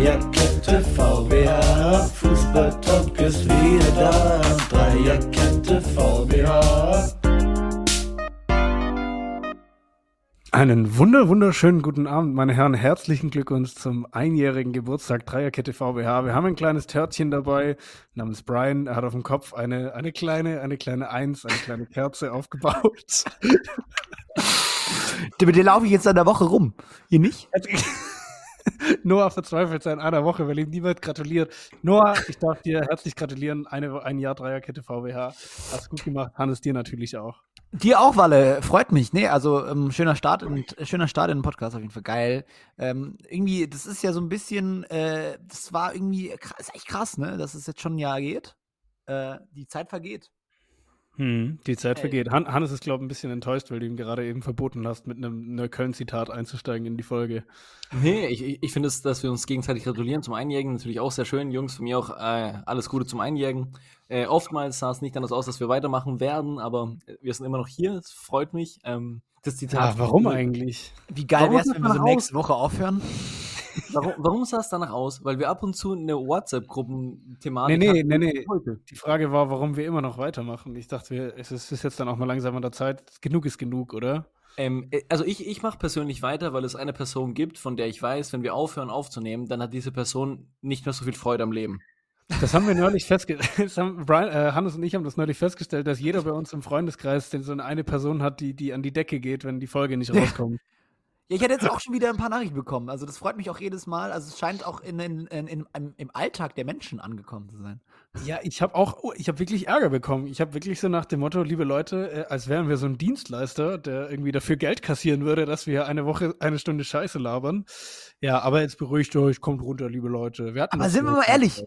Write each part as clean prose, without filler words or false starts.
Dreierkette VWH, Fußballtalk ist wieder da. Dreierkette VWH. Einen wunderschönen guten Abend, meine Herren. Herzlichen Glückwunsch zum einjährigen Geburtstag Dreierkette VWH. Wir haben ein kleines Törtchen dabei namens Brian. Er hat auf dem Kopf eine kleine Eins, eine kleine Kerze aufgebaut. Mit der laufe ich jetzt in der Woche rum. Ihr nicht? Noah verzweifelt seit einer Woche, weil ihm niemand gratuliert. Noah, ich darf dir herzlich gratulieren. Ein Jahr Dreierkette VWH. Hast gut gemacht. Hannes, dir natürlich auch. Dir auch, Walle. Freut mich. Nee, also schöner Start in den Podcast, auf jeden Fall geil. Irgendwie, das ist ja so ein bisschen, das war irgendwie, ist echt krass, ne, dass es jetzt schon ein Jahr geht. Die Zeit vergeht. Die Zeit vergeht. Hannes ist, glaube ich, ein bisschen enttäuscht, weil du ihm gerade eben verboten hast, mit einem Neukölln-Zitat einzusteigen in die Folge. Nee, ich finde es, dass wir uns gegenseitig gratulieren zum Einjährigen, natürlich auch sehr schön. Jungs, von mir auch alles Gute zum Einjährigen. Oftmals sah es nicht anders aus, dass wir weitermachen werden, aber wir sind immer noch hier. Es freut mich. Das Zitat. Ja, warum eigentlich? Wie geil wäre es, wenn wir so nächste Woche aufhören? Warum sah es danach aus? Weil wir ab und zu eine WhatsApp-Gruppen-Thematik hatten. Nee. Die Frage war, warum wir immer noch weitermachen. Ich dachte, es ist jetzt dann auch mal langsam an der Zeit. Genug ist genug, oder? Also ich mache persönlich weiter, weil es eine Person gibt, von der ich weiß, wenn wir aufhören aufzunehmen, dann hat diese Person nicht mehr so viel Freude am Leben. Das haben wir neulich festgestellt. Hannes und ich haben das neulich festgestellt, dass jeder bei uns im Freundeskreis so eine Person hat, die an die Decke geht, wenn die Folge nicht rauskommt. Ja, ich hatte jetzt auch schon wieder ein paar Nachrichten bekommen. Also das freut mich auch jedes Mal. Also es scheint auch im Alltag der Menschen angekommen zu sein. Ja, ich habe wirklich Ärger bekommen. Ich habe wirklich so nach dem Motto, liebe Leute, als wären wir so ein Dienstleister, der irgendwie dafür Geld kassieren würde, dass wir eine Woche, eine Stunde Scheiße labern. Ja, aber jetzt beruhigt euch, kommt runter, liebe Leute. Aber sind wir mal ehrlich,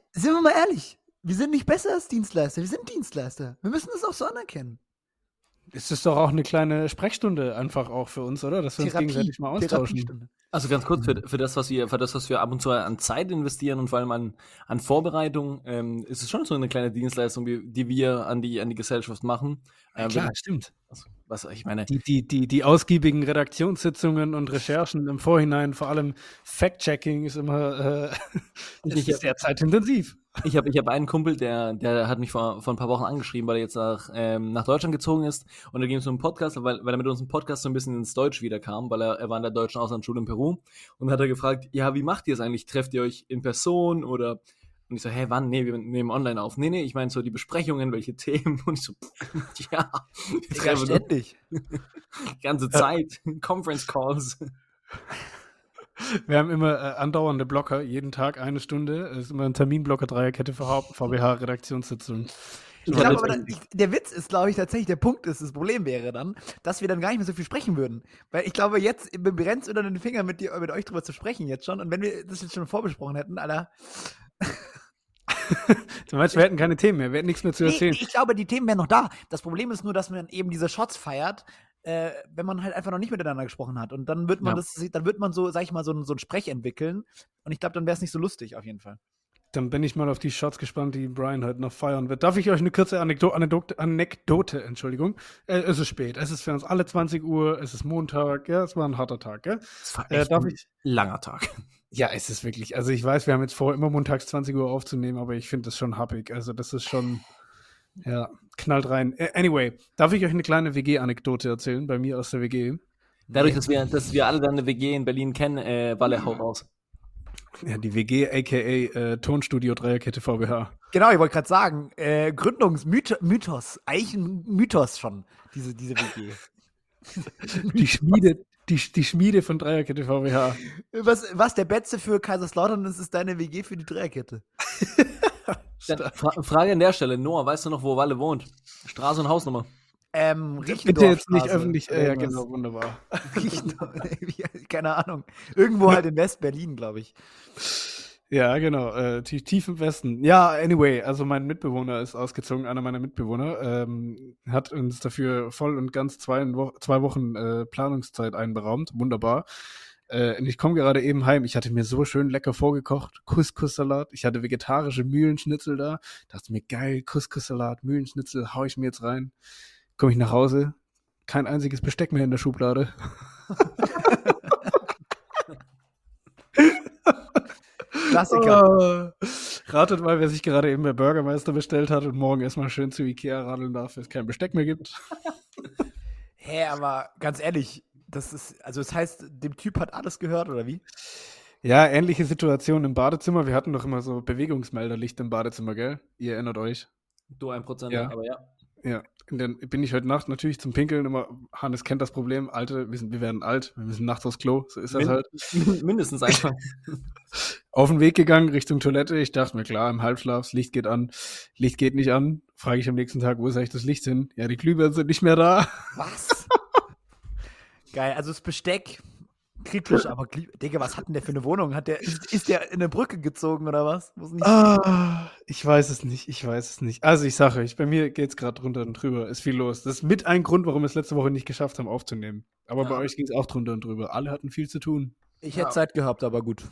wir sind nicht besser als Dienstleister, wir sind Dienstleister. Wir müssen das auch so anerkennen. Es ist doch auch eine kleine Sprechstunde einfach auch für uns, oder? Dass wir uns gegenseitig mal austauschen. Also ganz kurz, für das, was wir ab und zu an Zeit investieren und vor allem an Vorbereitung, ist es schon so eine kleine Dienstleistung, die wir an die Gesellschaft machen. Klar, stimmt. Also, was ich meine. Die ausgiebigen Redaktionssitzungen und Recherchen im Vorhinein, vor allem Fact-Checking ist immer ist sehr zeitintensiv. Ich hab einen Kumpel, der hat mich vor ein paar Wochen angeschrieben, weil er jetzt nach Deutschland gezogen ist. Und da ging es um einen Podcast, weil er mit uns im Podcast so ein bisschen ins Deutsch wiederkam, weil er war in der deutschen Auslandsschule in Peru. Und dann hat er gefragt, ja, wie macht ihr es eigentlich? Trefft ihr euch in Person oder... Und ich so, wann? Nee, wir nehmen online auf. Nee, ich meine so die Besprechungen, welche Themen. Und ich so, ja. Ständig. Die ganze Zeit. Conference Calls. Wir haben immer andauernde Blocker, jeden Tag eine Stunde. Es ist immer ein Terminblocker, Dreierkette VWH-Redaktionssitzung. Ich glaube aber, der Witz ist, glaube ich, tatsächlich, der Punkt ist, das Problem wäre dann, dass wir dann gar nicht mehr so viel sprechen würden. Weil ich glaube, jetzt brennt es unter den Fingern, mit euch drüber zu sprechen jetzt schon. Und wenn wir das jetzt schon vorbesprochen hätten, Alter. Du meinst, wir hätten keine Themen mehr, wir hätten nichts mehr zu erzählen. Ich glaube, die Themen wären noch da. Das Problem ist nur, dass man eben diese Shots feiert, wenn man halt einfach noch nicht miteinander gesprochen hat. Und dann wird man so, sag ich mal, so ein Sprech entwickeln. Und ich glaube, dann wäre es nicht so lustig, auf jeden Fall. Dann bin ich mal auf die Shots gespannt, die Brian heute noch feiern wird. Darf ich euch eine kurze Anekdote, Entschuldigung. Es ist spät, es ist für uns alle 20 Uhr, es ist Montag, ja, es war ein harter Tag, gell? Es war echt ein langer Tag. Ja, es ist wirklich, also ich weiß, wir haben jetzt vor, immer montags 20 Uhr aufzunehmen, aber ich finde das schon happig. Also das ist schon, ja, knallt rein. Anyway, darf ich euch eine kleine WG-Anekdote erzählen, bei mir aus der WG? Dadurch, dass wir alle dann eine WG in Berlin kennen, Walle, hau raus. Ja, die WG, a.k.a. Tonstudio Dreierkette VWH. Genau, ich wollte gerade sagen, Gründungsmythos, eigentlich ein Mythos schon, diese WG. Die Schmiede von Dreierkette VWH. Was der Betze für Kaiserslautern ist, ist deine WG für die Dreierkette. Frage an der Stelle, Noah, weißt du noch, wo Walle wohnt? Straße und Hausnummer. Bitte jetzt nicht öffentlich, ja genau, wunderbar. Keine Ahnung. Irgendwo halt in West-Berlin, glaube ich. Ja, genau, tief im Westen. Ja, anyway, also mein Mitbewohner ist ausgezogen, einer meiner Mitbewohner, hat uns dafür voll und ganz 2 Wochen Planungszeit einberaumt, wunderbar. Und ich komme gerade eben heim, ich hatte mir so schön lecker vorgekocht, Couscous-Salat, ich hatte vegetarische Mühlenschnitzel da, dachte mir, geil, Couscous-Salat, Mühlenschnitzel, hau ich mir jetzt rein. Komme ich nach Hause, kein einziges Besteck mehr in der Schublade. Klassiker. Ratet mal, wer sich gerade eben bei Bürgermeister bestellt hat und morgen erstmal schön zu Ikea radeln darf, weil es kein Besteck mehr gibt. Hä, aber ganz ehrlich, das heißt, dem Typ hat alles gehört, oder wie? Ja, ähnliche Situation im Badezimmer. Wir hatten doch immer so Bewegungsmelderlicht im Badezimmer, gell? Ihr erinnert euch. Du 1%, Ja. aber ja. Ja, und dann bin ich heute Nacht natürlich zum Pinkeln immer, Hannes kennt das Problem, Alte, wir werden alt, wir müssen nachts aufs Klo, so ist das halt. Mindestens einfach. Auf den Weg gegangen, Richtung Toilette, ich dachte mir, klar, im Halbschlaf, das Licht geht an, Licht geht nicht an, frage ich am nächsten Tag, wo ist eigentlich das Licht hin? Ja, die Glühbirnen sind nicht mehr da. Was? Geil, also das Besteck, kritisch, aber Digga, was hat denn der für eine Wohnung? Ist der in eine Brücke gezogen oder was? Muss nicht Ich weiß es nicht. Also ich sage euch, bei mir geht's gerade drunter und drüber, ist viel los. Das ist mit ein Grund, warum wir es letzte Woche nicht geschafft haben aufzunehmen. Aber bei euch ging es auch drunter und drüber. Alle hatten viel zu tun. Ich hätte Zeit gehabt, aber gut.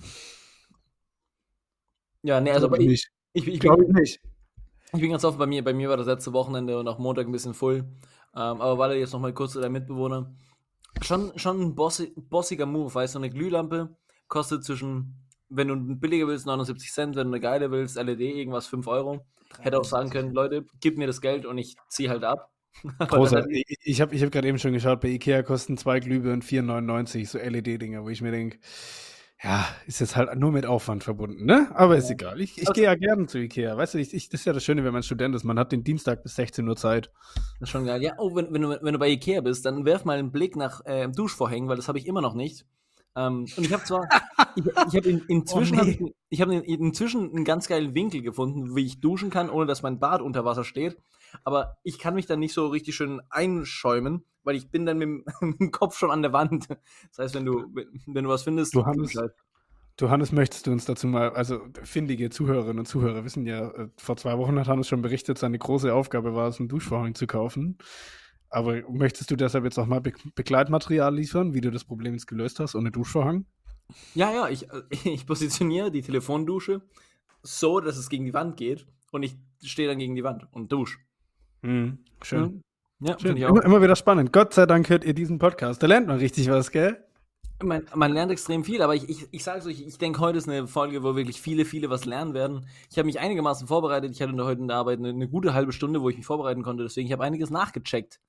Ja, nee, also Glaub ich nicht. ich Glaube ich nicht. bin ganz offen, bei mir war das letzte Wochenende und auch Montag ein bisschen voll. Aber Walle, jetzt nochmal kurz zu deinem Mitbewohner. Schon ein bossiger Move, weißt du, eine Glühlampe kostet wenn du eine billige willst, 79 Cent, wenn du eine geile willst, LED, irgendwas 5 Euro. Hätte auch sagen können, Leute, gib mir das Geld und ich ziehe halt ab. Großer. Ich hab gerade eben schon geschaut, bei Ikea kosten 2 Glühbirnen 4,99, so LED-Dinger, wo ich mir denke, ja, ist jetzt halt nur mit Aufwand verbunden, ne? Aber ist egal. Ich gehe ja gerne zu Ikea. Weißt du, das ist ja das Schöne, wenn man Student ist. Man hat den Dienstag bis 16 Uhr Zeit. Das ist schon geil. Ja, wenn du bei Ikea bist, dann werf mal einen Blick nach Duschvorhängen, weil das habe ich immer noch nicht. Und ich habe zwar, ich habe inzwischen, inzwischen einen ganz geilen Winkel gefunden, wie ich duschen kann, ohne dass mein Bad unter Wasser steht. Aber ich kann mich dann nicht so richtig schön einschäumen, weil ich bin dann mit dem Kopf schon an der Wand. Das heißt, wenn du was findest, Du, Hannes, möchtest du uns dazu mal, also findige Zuhörerinnen und Zuhörer wissen ja, vor 2 Wochen hat Hannes schon berichtet, seine große Aufgabe war es, einen Duschvorhang zu kaufen. Aber möchtest du deshalb jetzt auch mal Begleitmaterial liefern, wie du das Problem jetzt gelöst hast, ohne Duschvorhang? Ja, ich positioniere die Telefondusche so, dass es gegen die Wand geht und ich stehe dann gegen die Wand und dusche. Schön. Ja, Schön. finde ich auch. Immer wieder spannend. Gott sei Dank hört ihr diesen Podcast. Da lernt man richtig was, gell? Man lernt extrem viel, aber ich sage es euch, ich denke, heute ist eine Folge, wo wirklich viele was lernen werden. Ich habe mich einigermaßen vorbereitet. Ich hatte heute in der Arbeit eine gute halbe Stunde, wo ich mich vorbereiten konnte. Deswegen, ich habe einiges nachgecheckt.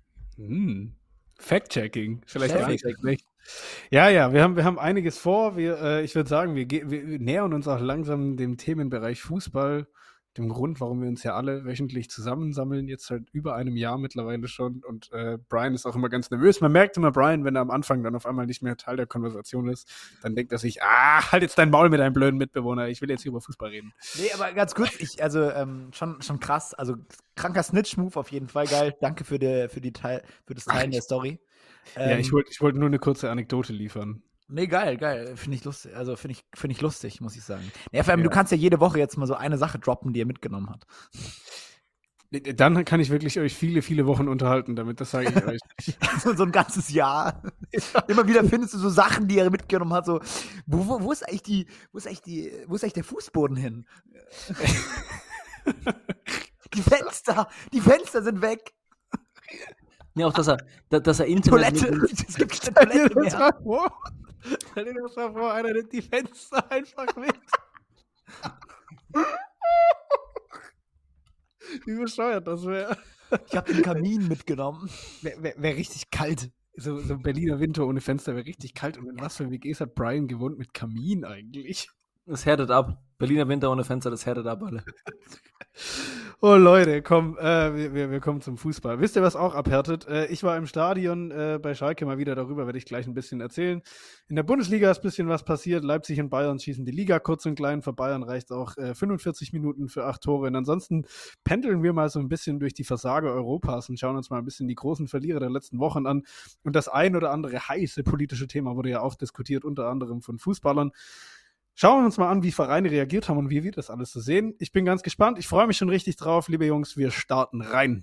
Fact-Checking. Vielleicht gar nicht schlecht. Ja, wir haben einiges vor. Ich würde sagen, wir nähern uns auch langsam dem Themenbereich Fußball. Dem Grund, warum wir uns ja alle wöchentlich zusammensammeln, jetzt seit über einem Jahr mittlerweile schon. Und Brian ist auch immer ganz nervös. Man merkt immer, Brian, wenn er am Anfang dann auf einmal nicht mehr Teil der Konversation ist, dann denkt er sich, halt jetzt dein Maul mit deinem blöden Mitbewohner, ich will jetzt hier über Fußball reden. Nee, aber ganz kurz, schon krass, also kranker Snitch-Move auf jeden Fall, geil. Danke für das Teilen der Story. Ja, ich wollte nur eine kurze Anekdote liefern. Nee, geil. Finde ich lustig. Also finde ich lustig, muss ich sagen. Ja, vor allem, du kannst ja jede Woche jetzt mal so eine Sache droppen, die er mitgenommen hat. Dann kann ich wirklich euch viele Wochen unterhalten damit, das sage ich euch. So ein ganzes Jahr. Immer wieder findest du so Sachen, die er mitgenommen hat, so, wo ist eigentlich der Fußboden hin? Die Fenster sind weg. Ja, auch dass er Internet Toilette, es gibt keine Toilette mehr. Stell dir das mal vor, einer nimmt die Fenster einfach mit. Wie bescheuert das wäre. Ich habe den Kamin mitgenommen. Wäre richtig kalt. So Berliner Winter ohne Fenster wäre richtig kalt. Und in was für WGs hat Brian gewohnt mit Kamin eigentlich? Das härtet ab. Berliner Winter ohne Fenster, das härtet ab, alle. Oh Leute, komm, wir kommen zum Fußball. Wisst ihr, was auch abhärtet? Ich war im Stadion bei Schalke mal wieder, darüber werde ich gleich ein bisschen erzählen. In der Bundesliga ist ein bisschen was passiert. Leipzig und Bayern schießen die Liga kurz und klein. Für Bayern reicht auch 45 Minuten für 8 Tore. Und ansonsten pendeln wir mal so ein bisschen durch die Versager Europas und schauen uns mal ein bisschen die großen Verlierer der letzten Wochen an. Und das ein oder andere heiße politische Thema wurde ja auch diskutiert, unter anderem von Fußballern. Schauen wir uns mal an, wie Vereine reagiert haben und wie wir das alles so sehen. Ich bin ganz gespannt. Ich freue mich schon richtig drauf. Liebe Jungs, wir starten rein.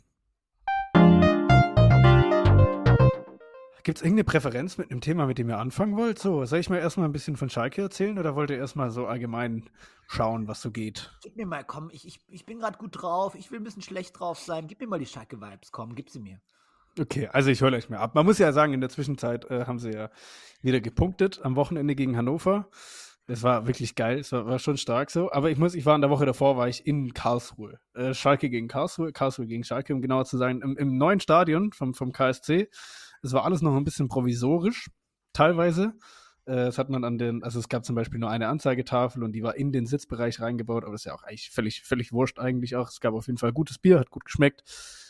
Gibt es irgendeine Präferenz mit einem Thema, mit dem ihr anfangen wollt? So, soll ich mal erstmal ein bisschen von Schalke erzählen oder wollt ihr erstmal so allgemein schauen, was so geht? Gib mir mal, komm, ich bin gerade gut drauf. Ich will ein bisschen schlecht drauf sein. Gib mir mal die Schalke-Vibes, komm, gib sie mir. Okay, also ich hole euch mal ab. Man muss ja sagen, in der Zwischenzeit haben sie ja wieder gepunktet am Wochenende gegen Hannover. Das war wirklich geil. Es war schon stark so. Aber ich war in der Woche davor, war ich in Karlsruhe. Schalke gegen Karlsruhe gegen Schalke, um genauer zu sein, im neuen Stadion vom KSC. Es war alles noch ein bisschen provisorisch, teilweise. Das hat man also es gab zum Beispiel nur eine Anzeigetafel und die war in den Sitzbereich reingebaut, aber das ist ja auch eigentlich völlig wurscht eigentlich auch. Es gab auf jeden Fall gutes Bier, hat gut geschmeckt.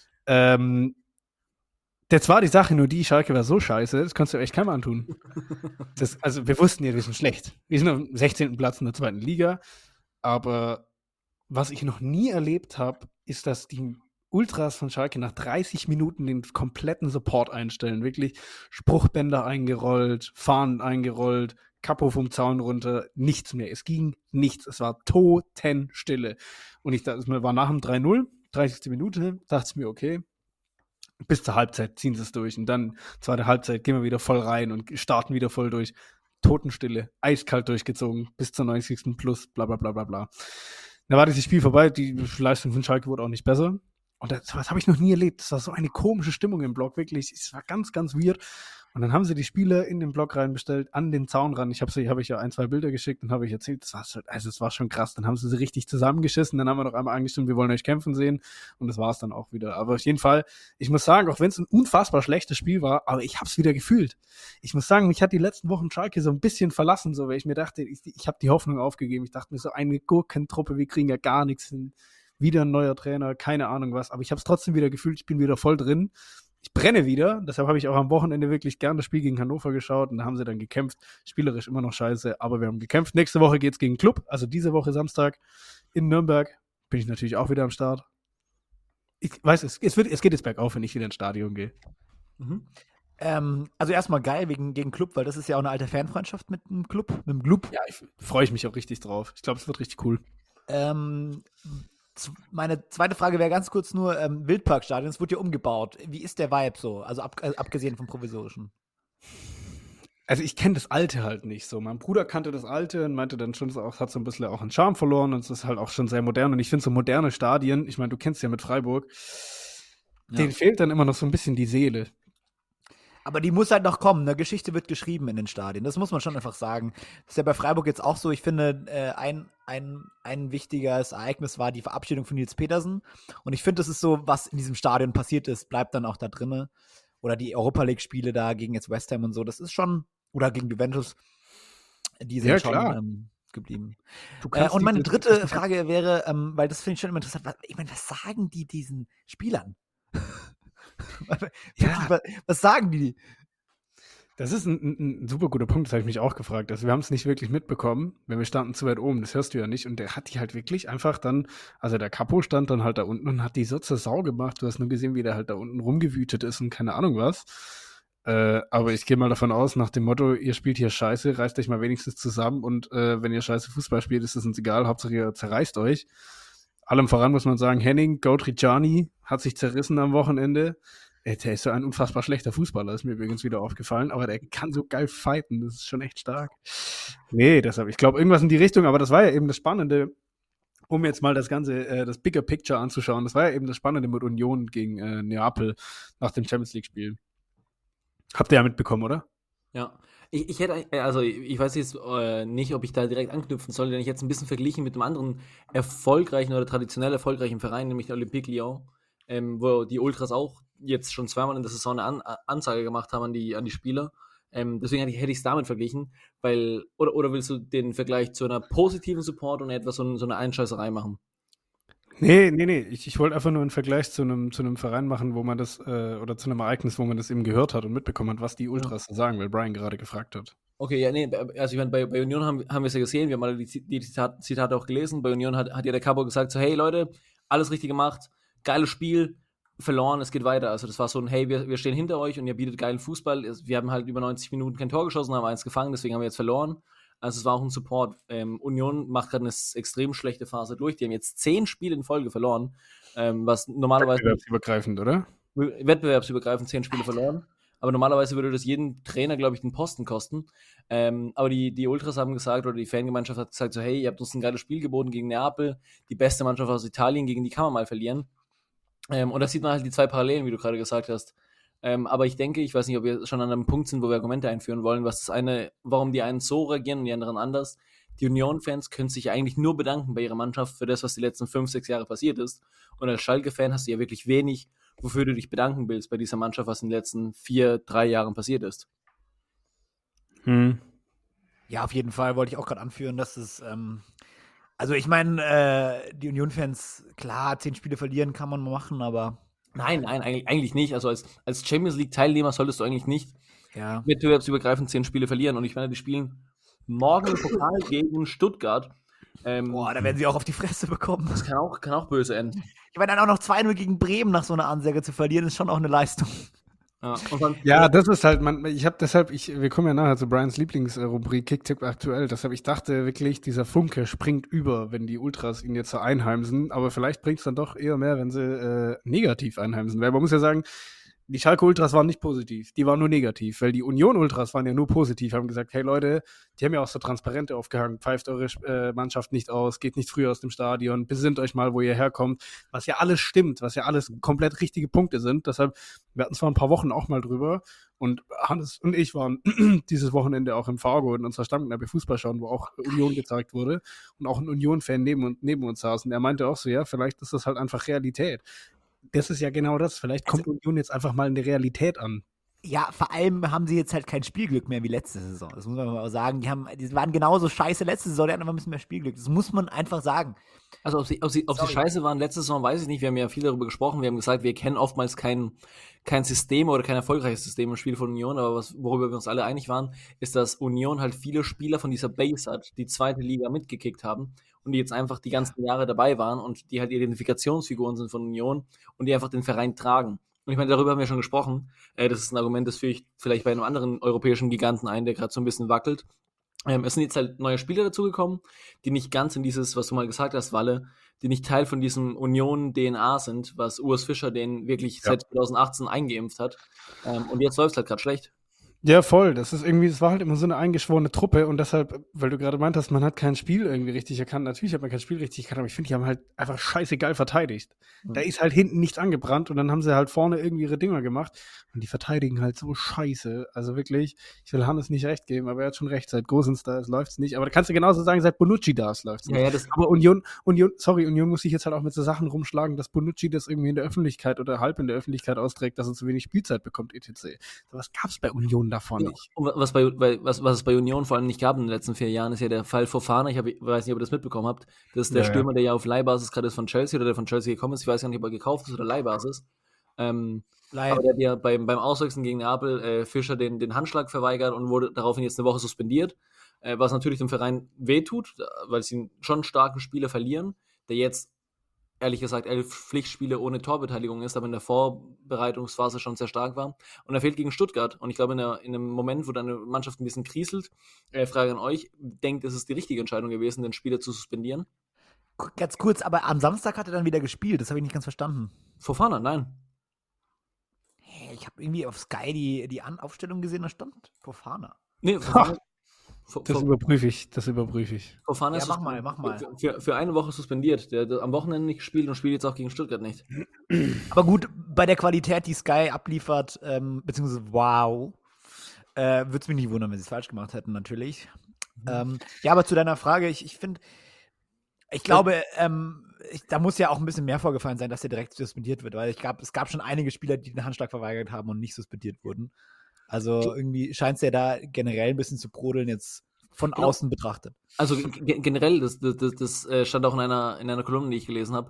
Jetzt war die Sache nur die, Schalke war so scheiße, das kannst du echt keinem antun. Also wir wussten ja, wir sind schlecht. Wir sind am 16. Platz in der 2. Liga, aber was ich noch nie erlebt habe, ist, dass die Ultras von Schalke nach 30 Minuten den kompletten Support einstellen. Wirklich Spruchbänder eingerollt, Fahnen eingerollt, Kapo vom Zaun runter, nichts mehr. Es ging nichts. Es war Totenstille. Und es war nach dem 3-0, 30. Minute, dachte ich mir, okay, bis zur Halbzeit ziehen sie es durch. Und dann, zweite Halbzeit, gehen wir wieder voll rein und starten wieder voll durch. Totenstille, eiskalt durchgezogen, bis zur 90. plus, bla bla bla bla bla. Da war dieses Spiel vorbei, die Leistung von Schalke wurde auch nicht besser. Und das habe ich noch nie erlebt. Das war so eine komische Stimmung im Block, wirklich. Es war ganz, ganz weird. Und dann haben sie die Spieler in den Block reinbestellt, an den Zaun ran. Hab ich ja 1-2 Bilder geschickt und habe ich erzählt, das war schon krass. Dann haben sie richtig zusammengeschissen. Dann haben wir noch einmal angestimmt, wir wollen euch kämpfen sehen. Und das war es dann auch wieder. Aber auf jeden Fall, ich muss sagen, auch wenn es ein unfassbar schlechtes Spiel war, aber ich habe es wieder gefühlt. Ich muss sagen, mich hat die letzten Wochen Schalke so ein bisschen verlassen, so, weil ich mir dachte, ich habe die Hoffnung aufgegeben. Ich dachte mir so, eine Gurkentruppe, wir kriegen ja gar nichts hin. Wieder ein neuer Trainer, keine Ahnung was. Aber ich habe es trotzdem wieder gefühlt, ich bin wieder voll drin. Ich brenne wieder, deshalb habe ich auch am Wochenende wirklich gern das Spiel gegen Hannover geschaut und da haben sie dann gekämpft. Spielerisch immer noch scheiße, aber wir haben gekämpft. Nächste Woche geht's gegen Club, also diese Woche Samstag in Nürnberg. Bin ich natürlich auch wieder am Start. Ich weiß, es geht jetzt bergauf, wenn ich wieder ins Stadion gehe. Mhm. Also erstmal geil gegen Club, weil das ist ja auch eine alte Fanfreundschaft mit dem Club. Ja, freue ich mich auch richtig drauf. Ich glaube, es wird richtig cool. Meine zweite Frage wäre ganz kurz nur, Wildparkstadion, es wurde ja umgebaut. Wie ist der Vibe so? Also abgesehen vom Provisorischen. Also ich kenne das Alte halt nicht so. Mein Bruder kannte das Alte und meinte dann schon, es hat so ein bisschen auch einen Charme verloren und es ist halt auch schon sehr modern. Und ich finde so moderne Stadien, ich meine, du kennst ja mit Freiburg, denen fehlt dann immer noch so ein bisschen die Seele. Aber die muss halt noch kommen. Eine Geschichte wird geschrieben in den Stadien. Das muss man schon einfach sagen. Das ist ja bei Freiburg jetzt auch so. Ich finde, ein wichtiges Ereignis war die Verabschiedung von Nils Petersen. Und ich finde, das ist so, was in diesem Stadion passiert ist, bleibt dann auch da drinne. Oder die Europa League-Spiele da gegen jetzt West Ham und so. Das ist schon, oder gegen Juventus, die sind schon geblieben. Und meine dritte Frage wäre, weil das finde ich schon immer interessant, was sagen die diesen Spielern? Was sagen die? Das ist ein super guter Punkt, das habe ich mich auch gefragt. Also wir haben es nicht wirklich mitbekommen, wenn wir standen zu weit oben, das hörst du ja nicht. Und der hat die halt wirklich einfach dann, also der Capo stand dann halt da unten und hat die so zur Sau gemacht. Du hast nur gesehen, wie der halt da unten rumgewütet ist und keine Ahnung was. Aber ich gehe mal davon aus, nach dem Motto, ihr spielt hier Scheiße, reißt euch mal wenigstens zusammen und wenn ihr Scheiße Fußball spielt, ist es uns egal, Hauptsache ihr zerreißt euch. Allem voran muss man sagen, Henning Goutrijani hat sich zerrissen am Wochenende. Der ist so ein unfassbar schlechter Fußballer, ist mir übrigens wieder aufgefallen, aber der kann so geil fighten, das ist schon echt stark. Nee, deshalb, ich glaube, irgendwas in die Richtung, aber das war ja eben das Spannende, um jetzt mal das Ganze, das Bigger Picture anzuschauen, das war ja eben das Spannende mit Union gegen Neapel nach dem Champions-League-Spiel. Habt ihr ja mitbekommen, oder? Ja. Ich hätte, also ich weiß jetzt nicht, ob ich da direkt anknüpfen soll, denn ich hätte es ein bisschen verglichen mit einem anderen erfolgreichen oder traditionell erfolgreichen Verein, nämlich der Olympique Lyon, wo die Ultras auch jetzt schon zweimal in der Saison eine Ansage gemacht haben an die Spieler. Deswegen hätte ich es damit verglichen, weil, oder willst du den Vergleich zu einer positiven Support und etwas so eine Einscheißerei machen? Nee. Ich wollte einfach nur einen Vergleich zu einem Verein machen, wo man das, oder zu einem Ereignis, wo man das eben gehört hat und mitbekommen hat, was die Ultras sagen, weil Brian gerade gefragt hat. Okay, ja, nee, also ich meine, bei Union haben wir es ja gesehen, wir haben alle die Zitate auch gelesen. Bei Union hat ja der Capo gesagt, so, hey Leute, alles richtig gemacht, geiles Spiel, verloren, es geht weiter. Also das war so ein, hey, wir stehen hinter euch und ihr bietet geilen Fußball. Wir haben halt über 90 Minuten kein Tor geschossen, haben eins gefangen, deswegen haben wir jetzt verloren. Also es war auch ein Support. Union macht gerade eine extrem schlechte Phase durch. Die haben jetzt 10 Spiele in Folge verloren, was normalerweise... Wettbewerbsübergreifend, oder? Wettbewerbsübergreifend 10 Spiele verloren. Aber normalerweise würde das jeden Trainer, glaube ich, den Posten kosten. Aber die Ultras haben gesagt, oder die Fangemeinschaft hat gesagt, so hey, ihr habt uns ein geiles Spiel geboten gegen Neapel, die beste Mannschaft aus Italien, gegen die kann man mal verlieren. Und da sieht man halt die 2 Parallelen, wie du gerade gesagt hast. Aber ich denke, ich weiß nicht, ob wir schon an einem Punkt sind, wo wir Argumente einführen wollen, was das eine, warum die einen so reagieren und die anderen anders. die Union-Fans können sich eigentlich nur bedanken bei ihrer Mannschaft für das, was die letzten 5, 6 Jahre passiert ist. Und als Schalke-Fan hast du ja wirklich wenig, wofür du dich bedanken willst bei dieser Mannschaft, was in den letzten 4, 3 Jahren passiert ist. Ja, auf jeden Fall wollte ich auch gerade anführen, dass es, also ich meine, die Union-Fans, klar, 10 Spiele verlieren kann man mal machen, aber Nein, eigentlich nicht. Also als Champions League-Teilnehmer solltest du eigentlich nicht ja. wettbewerbsübergreifend 10 Spiele verlieren. Und ich meine, die spielen morgen im Pokal gegen Stuttgart. Boah, da werden sie auch auf die Fresse bekommen. Das kann auch böse enden. Ich meine, dann auch noch 2-0 gegen Bremen nach so einer Ansage zu verlieren, ist schon auch eine Leistung. Ja, und dann, Ja, das ist halt, wir kommen ja nachher zu Brians Lieblingsrubrik Kicktipp aktuell, deshalb ich dachte wirklich, dieser Funke springt über, wenn die Ultras ihn jetzt so einheimsen, aber vielleicht bringt es dann doch eher mehr, wenn sie negativ einheimsen, weil man muss ja sagen, die Schalke Ultras waren nicht positiv, die waren nur negativ, weil die Union Ultras waren ja nur positiv, haben gesagt, hey Leute, die haben ja auch so Transparente aufgehangen, pfeift eure Mannschaft nicht aus, geht nicht früher aus dem Stadion, besinnt euch mal, wo ihr herkommt, was ja alles stimmt, was ja alles komplett richtige Punkte sind, deshalb, wir hatten zwar ein paar Wochen auch mal drüber und Hannes und ich waren dieses Wochenende auch im Fargo in unserer Stammkneipe Fußball schauen, wo auch Union gezeigt wurde und auch ein Union-Fan neben uns saß und er meinte auch so, ja, vielleicht ist das halt einfach Realität. Das ist ja genau das. Vielleicht kommt Union jetzt einfach mal in die Realität an. Ja, vor allem haben sie jetzt halt kein Spielglück mehr wie letzte Saison. Das muss man mal sagen. Die waren genauso scheiße letzte Saison, die hatten aber ein bisschen mehr Spielglück. Das muss man einfach sagen. Also ob sie scheiße waren letzte Saison, weiß ich nicht. Wir haben ja viel darüber gesprochen. Wir haben gesagt, wir kennen oftmals kein System oder kein erfolgreiches System im Spiel von Union. Aber worüber wir uns alle einig waren, ist, dass Union halt viele Spieler von dieser Base hat, die zweite Liga mitgekickt haben und die jetzt einfach die ganzen Jahre dabei waren und die halt Identifikationsfiguren sind von Union und die einfach den Verein tragen. Und ich meine, darüber haben wir schon gesprochen. Das ist ein Argument, das führe ich vielleicht bei einem anderen europäischen Giganten ein, der gerade so ein bisschen wackelt. Es sind jetzt halt neue Spieler dazugekommen, die nicht ganz in dieses, was du mal gesagt hast, Walle, die nicht Teil von diesem Union-DNA sind, was Urs Fischer den wirklich seit 2018 eingeimpft hat. Und jetzt läuft es halt gerade schlecht. Ja, voll. Das war halt immer so eine eingeschworene Truppe und deshalb, weil du gerade meintest, man hat kein Spiel irgendwie richtig erkannt. Natürlich hat man kein Spiel richtig erkannt, aber ich finde, die haben halt einfach scheißegal verteidigt. Da ist halt hinten nichts angebrannt und dann haben sie halt vorne irgendwie ihre Dinger gemacht und die verteidigen halt so scheiße. Also wirklich, ich will Hannes nicht recht geben, aber er hat schon recht. Seit Gosens da läuft's nicht. Aber da kannst du genauso sagen, seit Bonucci da läuft's nicht. Ja, aber Union muss sich jetzt halt auch mit so Sachen rumschlagen, dass Bonucci das irgendwie in der Öffentlichkeit oder halb in der Öffentlichkeit austrägt, dass er zu wenig Spielzeit bekommt, etc. Sowas gab's bei Union davon nicht. Und was es bei Union vor allem nicht gab in den letzten 4 Jahren, ist ja der Fall Fofana. Ich weiß nicht, ob ihr das mitbekommen habt. Das ist der Stürmer, der ja auf Leihbasis gerade ist von Chelsea oder der von Chelsea gekommen ist. Ich weiß gar nicht, ob er gekauft ist oder Leihbasis. Aber der hat ja beim Auswechseln gegen Neapel Fischer den Handschlag verweigert und wurde daraufhin jetzt eine Woche suspendiert. Was natürlich dem Verein wehtut, weil sie schon starken Spieler verlieren, der jetzt ehrlich gesagt 11 Pflichtspiele ohne Torbeteiligung ist, aber in der Vorbereitungsphase schon sehr stark war. Und er fehlt gegen Stuttgart. Und ich glaube, in einem Moment, wo deine Mannschaft ein bisschen kriselt, Frage an euch, denkt, es ist die richtige Entscheidung gewesen, den Spieler zu suspendieren? Ganz kurz, aber am Samstag hat er dann wieder gespielt. Das habe ich nicht ganz verstanden. Fofana, nein. Hey, ich habe irgendwie auf Sky die Aufstellung gesehen, da stand Fofana. Nee, Fofana. Das überprüfe ich. Fofana ist mach mal. Für eine Woche suspendiert. Der hat am Wochenende nicht gespielt und spielt jetzt auch gegen Stuttgart nicht. Aber gut, bei der Qualität, die Sky abliefert, beziehungsweise würde es mich nicht wundern, wenn sie es falsch gemacht hätten, natürlich. Ja, aber zu deiner Frage, ich glaube, da muss ja auch ein bisschen mehr vorgefallen sein, dass der direkt suspendiert wird, weil es gab schon einige Spieler, die den Handschlag verweigert haben und nicht suspendiert wurden. Also irgendwie scheint es ja da generell ein bisschen zu brodeln, jetzt von außen betrachtet. Also generell, das stand auch in einer Kolumne, die ich gelesen habe.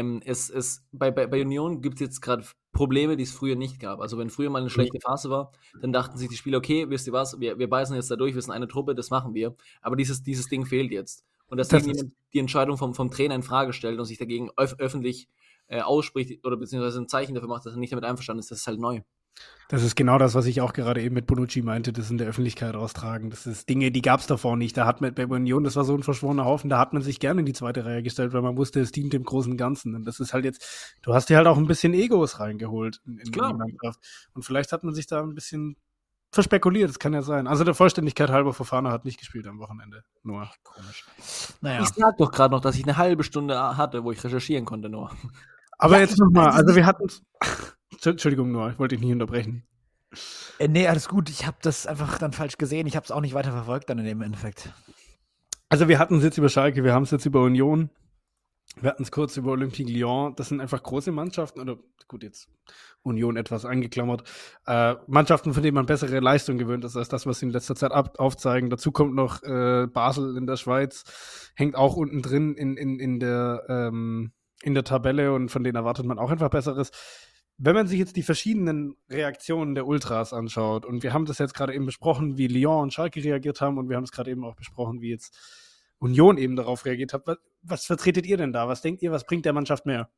Bei Union gibt es jetzt gerade Probleme, die es früher nicht gab. Also wenn früher mal eine schlechte Phase war, dann dachten sich die Spieler, okay, wisst ihr was, wir beißen jetzt da durch, wir sind eine Truppe, das machen wir. Aber dieses Ding fehlt jetzt. Und dass jemand die Entscheidung vom Trainer in Frage stellt und sich dagegen öffentlich ausspricht oder beziehungsweise ein Zeichen dafür macht, dass er nicht damit einverstanden ist, das ist halt neu. Das ist genau das, was ich auch gerade eben mit Bonucci meinte, das in der Öffentlichkeit austragen. Das ist Dinge, die gab es davor nicht. Da hat man bei Union, das war so ein verschworener Haufen, da hat man sich gerne in die zweite Reihe gestellt, weil man wusste, es dient dem großen Ganzen. Und das ist halt jetzt, du hast dir halt auch ein bisschen Egos reingeholt in die Mannschaft. Und vielleicht hat man sich da ein bisschen verspekuliert, das kann ja sein. Also der Vollständigkeit halber, Fofana hat nicht gespielt am Wochenende. Nur komisch. Naja. Ich sag doch gerade noch, dass ich eine halbe Stunde hatte, wo ich recherchieren konnte, nur. Aber ja, jetzt nochmal, also wir hatten Entschuldigung, Noah, ich wollte dich nicht unterbrechen. Nee, alles gut. Ich habe das einfach dann falsch gesehen. Ich habe es auch nicht weiter verfolgt dann in dem Endeffekt. Also wir hatten es jetzt über Schalke, wir haben es jetzt über Union, wir hatten es kurz über Olympique Lyon. Das sind einfach große Mannschaften, oder gut, jetzt Union etwas angeklammert, Mannschaften, von denen man bessere Leistung gewöhnt ist, als das, was sie in letzter Zeit aufzeigen. Dazu kommt noch Basel in der Schweiz, hängt auch unten drin in der Tabelle, und von denen erwartet man auch einfach Besseres. Wenn man sich jetzt die verschiedenen Reaktionen der Ultras anschaut, und wir haben das jetzt gerade eben besprochen, wie Lyon und Schalke reagiert haben, und wir haben es gerade eben auch besprochen, wie jetzt Union eben darauf reagiert hat. Was vertretet ihr denn da? Was denkt ihr, was bringt der Mannschaft mehr?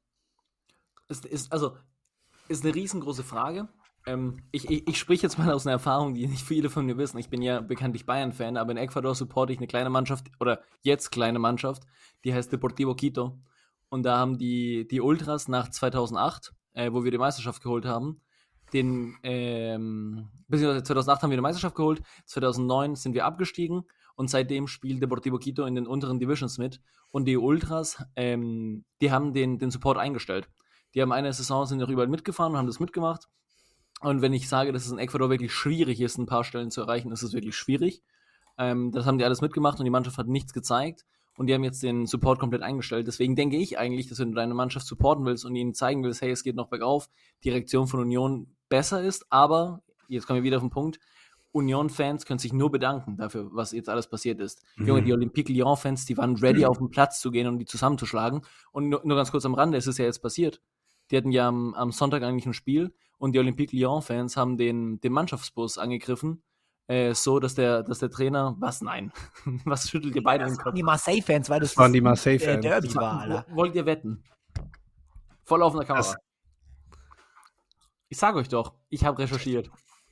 Ist eine riesengroße Frage. Ich spreche jetzt mal aus einer Erfahrung, die nicht viele von mir wissen. Ich bin ja bekanntlich Bayern-Fan, aber in Ecuador supporte ich eine kleine Mannschaft, oder jetzt kleine Mannschaft, die heißt Deportivo Quito. Und da haben die Ultras nach 2008, wo wir die Meisterschaft geholt haben, beziehungsweise 2008 haben wir die Meisterschaft geholt, 2009 sind wir abgestiegen und seitdem spielt Deportivo Quito in den unteren Divisions mit, und die Ultras, die haben den Support eingestellt. Die haben eine Saison, sind auch überall mitgefahren und haben das mitgemacht, und wenn ich sage, dass es in Ecuador wirklich schwierig ist, ein paar Stellen zu erreichen, ist es wirklich schwierig. Das haben die alles mitgemacht und die Mannschaft hat nichts gezeigt. Und die haben jetzt den Support komplett eingestellt. Deswegen denke ich eigentlich, dass wenn du deine Mannschaft supporten willst und ihnen zeigen willst, hey, es geht noch bergauf, die Reaktion von Union besser ist. Aber, jetzt kommen wir wieder auf den Punkt, Union-Fans können sich nur bedanken dafür, was jetzt alles passiert ist. Junge, die Olympique Lyon-Fans, die waren ready, auf den Platz zu gehen und die zusammenzuschlagen. Und nur ganz kurz am Rande, es ist ja jetzt passiert. Die hatten ja am Sonntag eigentlich ein Spiel, und die Olympique Lyon-Fans haben den Mannschaftsbus angegriffen, so, dass der Trainer, was, nein, was schüttelt ihr beide im Kopf? Die Marseille-Fans, weil das waren die Marseille-Fans. Derby war, Alter. Wollt ihr wetten? Voll laufender Kamera. Ich sage euch doch, ich habe recherchiert.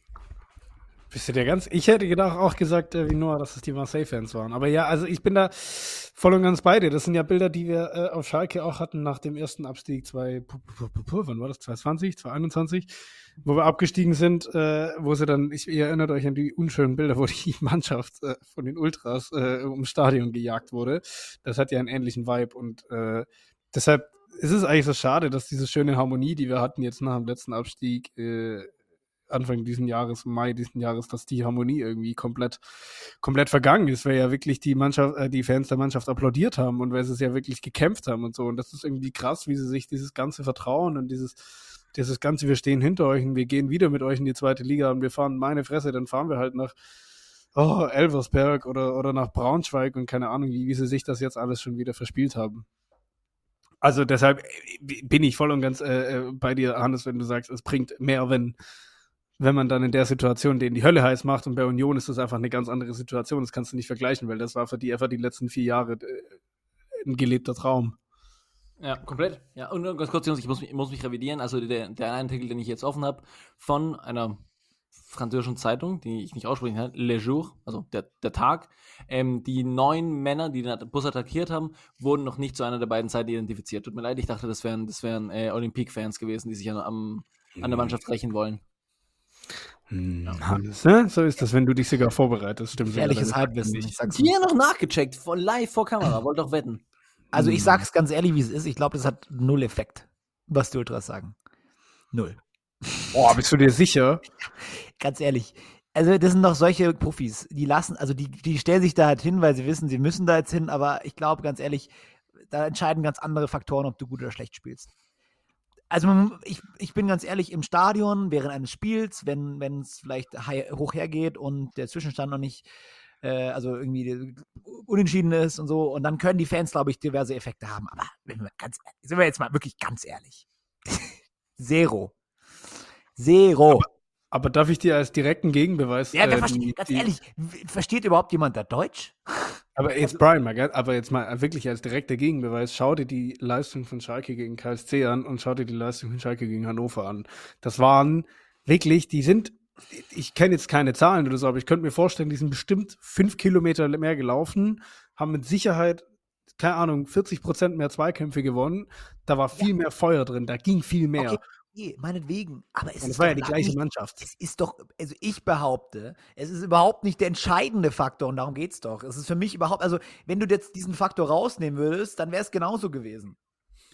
Bist du dir ganz? Ich hätte gedacht, auch gesagt, wie Noah, dass es die Marseille-Fans waren. Aber ja, also ich bin da voll und ganz bei dir. Das sind ja Bilder, die wir auf Schalke auch hatten nach dem ersten Abstieg. Wann war das? 2020, 2021? Wo wir abgestiegen sind, wo sie dann, ihr erinnert euch an die unschönen Bilder, wo die Mannschaft von den Ultras ums Stadion gejagt wurde. Das hat ja einen ähnlichen Vibe, und deshalb ist es eigentlich so schade, dass diese schöne Harmonie, die wir hatten jetzt nach dem letzten Abstieg, Anfang diesen Jahres, Mai diesen Jahres, dass die Harmonie irgendwie komplett vergangen ist, weil ja wirklich die Fans der Mannschaft applaudiert haben und weil sie es ja wirklich gekämpft haben und so. Und das ist irgendwie krass, wie sie sich dieses ganze Vertrauen und dieses ganze, wir stehen hinter euch und wir gehen wieder mit euch in die zweite Liga und wir fahren, meine Fresse, dann fahren wir halt nach Elversberg oder nach Braunschweig und keine Ahnung, wie sie sich das jetzt alles schon wieder verspielt haben. Also deshalb bin ich voll und ganz bei dir, Hannes, wenn du sagst, es bringt mehr, wenn man dann in der Situation denen die Hölle heiß macht, und bei Union ist das einfach eine ganz andere Situation. Das kannst du nicht vergleichen, weil das war für die einfach die letzten 4 Jahre ein gelebter Traum. Ja, komplett. Ja, und ganz kurz, Jungs, ich muss mich revidieren. Also der eine Artikel, den ich jetzt offen habe, von einer französischen Zeitung, die ich nicht aussprechen kann, Le Jour, also der Tag. Die 9 Männer, die den Bus attackiert haben, wurden noch nicht zu einer der beiden Seiten identifiziert. Tut mir leid, ich dachte, das wären Olympique-Fans gewesen, die sich an der Mannschaft rächen wollen. Hannes, ne? So ist das, wenn du dich sogar vorbereitest. Stimmt. Ehrliches Halbwissen. Ich sag's hier noch nachgecheckt, live vor Kamera, wollt doch wetten. Also ich sag's ganz ehrlich, wie es ist. Ich glaube, das hat 0 Effekt, was die Ultras sagen. 0. Boah, bist du dir sicher? Ganz ehrlich. Also das sind doch solche Profis, die lassen, also die stellen sich da halt hin, weil sie wissen, sie müssen da jetzt hin, aber ich glaube, ganz ehrlich, da entscheiden ganz andere Faktoren, ob du gut oder schlecht spielst. Also ich bin ganz ehrlich, im Stadion während eines Spiels, wenn es vielleicht hoch hergeht und der Zwischenstand noch nicht, also irgendwie unentschieden ist und so, und dann können die Fans, glaube ich, diverse Effekte haben. Aber sind wir jetzt mal wirklich ganz ehrlich. Zero. Aber darf ich dir als direkten Gegenbeweis... Ja, ganz ehrlich, versteht überhaupt jemand da Deutsch? Aber jetzt, Brian, aber jetzt mal wirklich als direkter Gegenbeweis, schau dir die Leistung von Schalke gegen KSC an und schau dir die Leistung von Schalke gegen Hannover an. Das waren wirklich, ich kenne jetzt keine Zahlen oder so, aber ich könnte mir vorstellen, die sind bestimmt 5 Kilometer mehr gelaufen, haben mit Sicherheit, keine Ahnung, 40% mehr Zweikämpfe gewonnen. Da war viel mehr Feuer drin, da ging viel mehr. Okay, meinetwegen. Aber es war ja die gleiche Mannschaft. Es ist doch, also ich behaupte, es ist überhaupt nicht der entscheidende Faktor, und darum geht's doch. Es ist für mich überhaupt, also wenn du jetzt diesen Faktor rausnehmen würdest, dann wäre es genauso gewesen.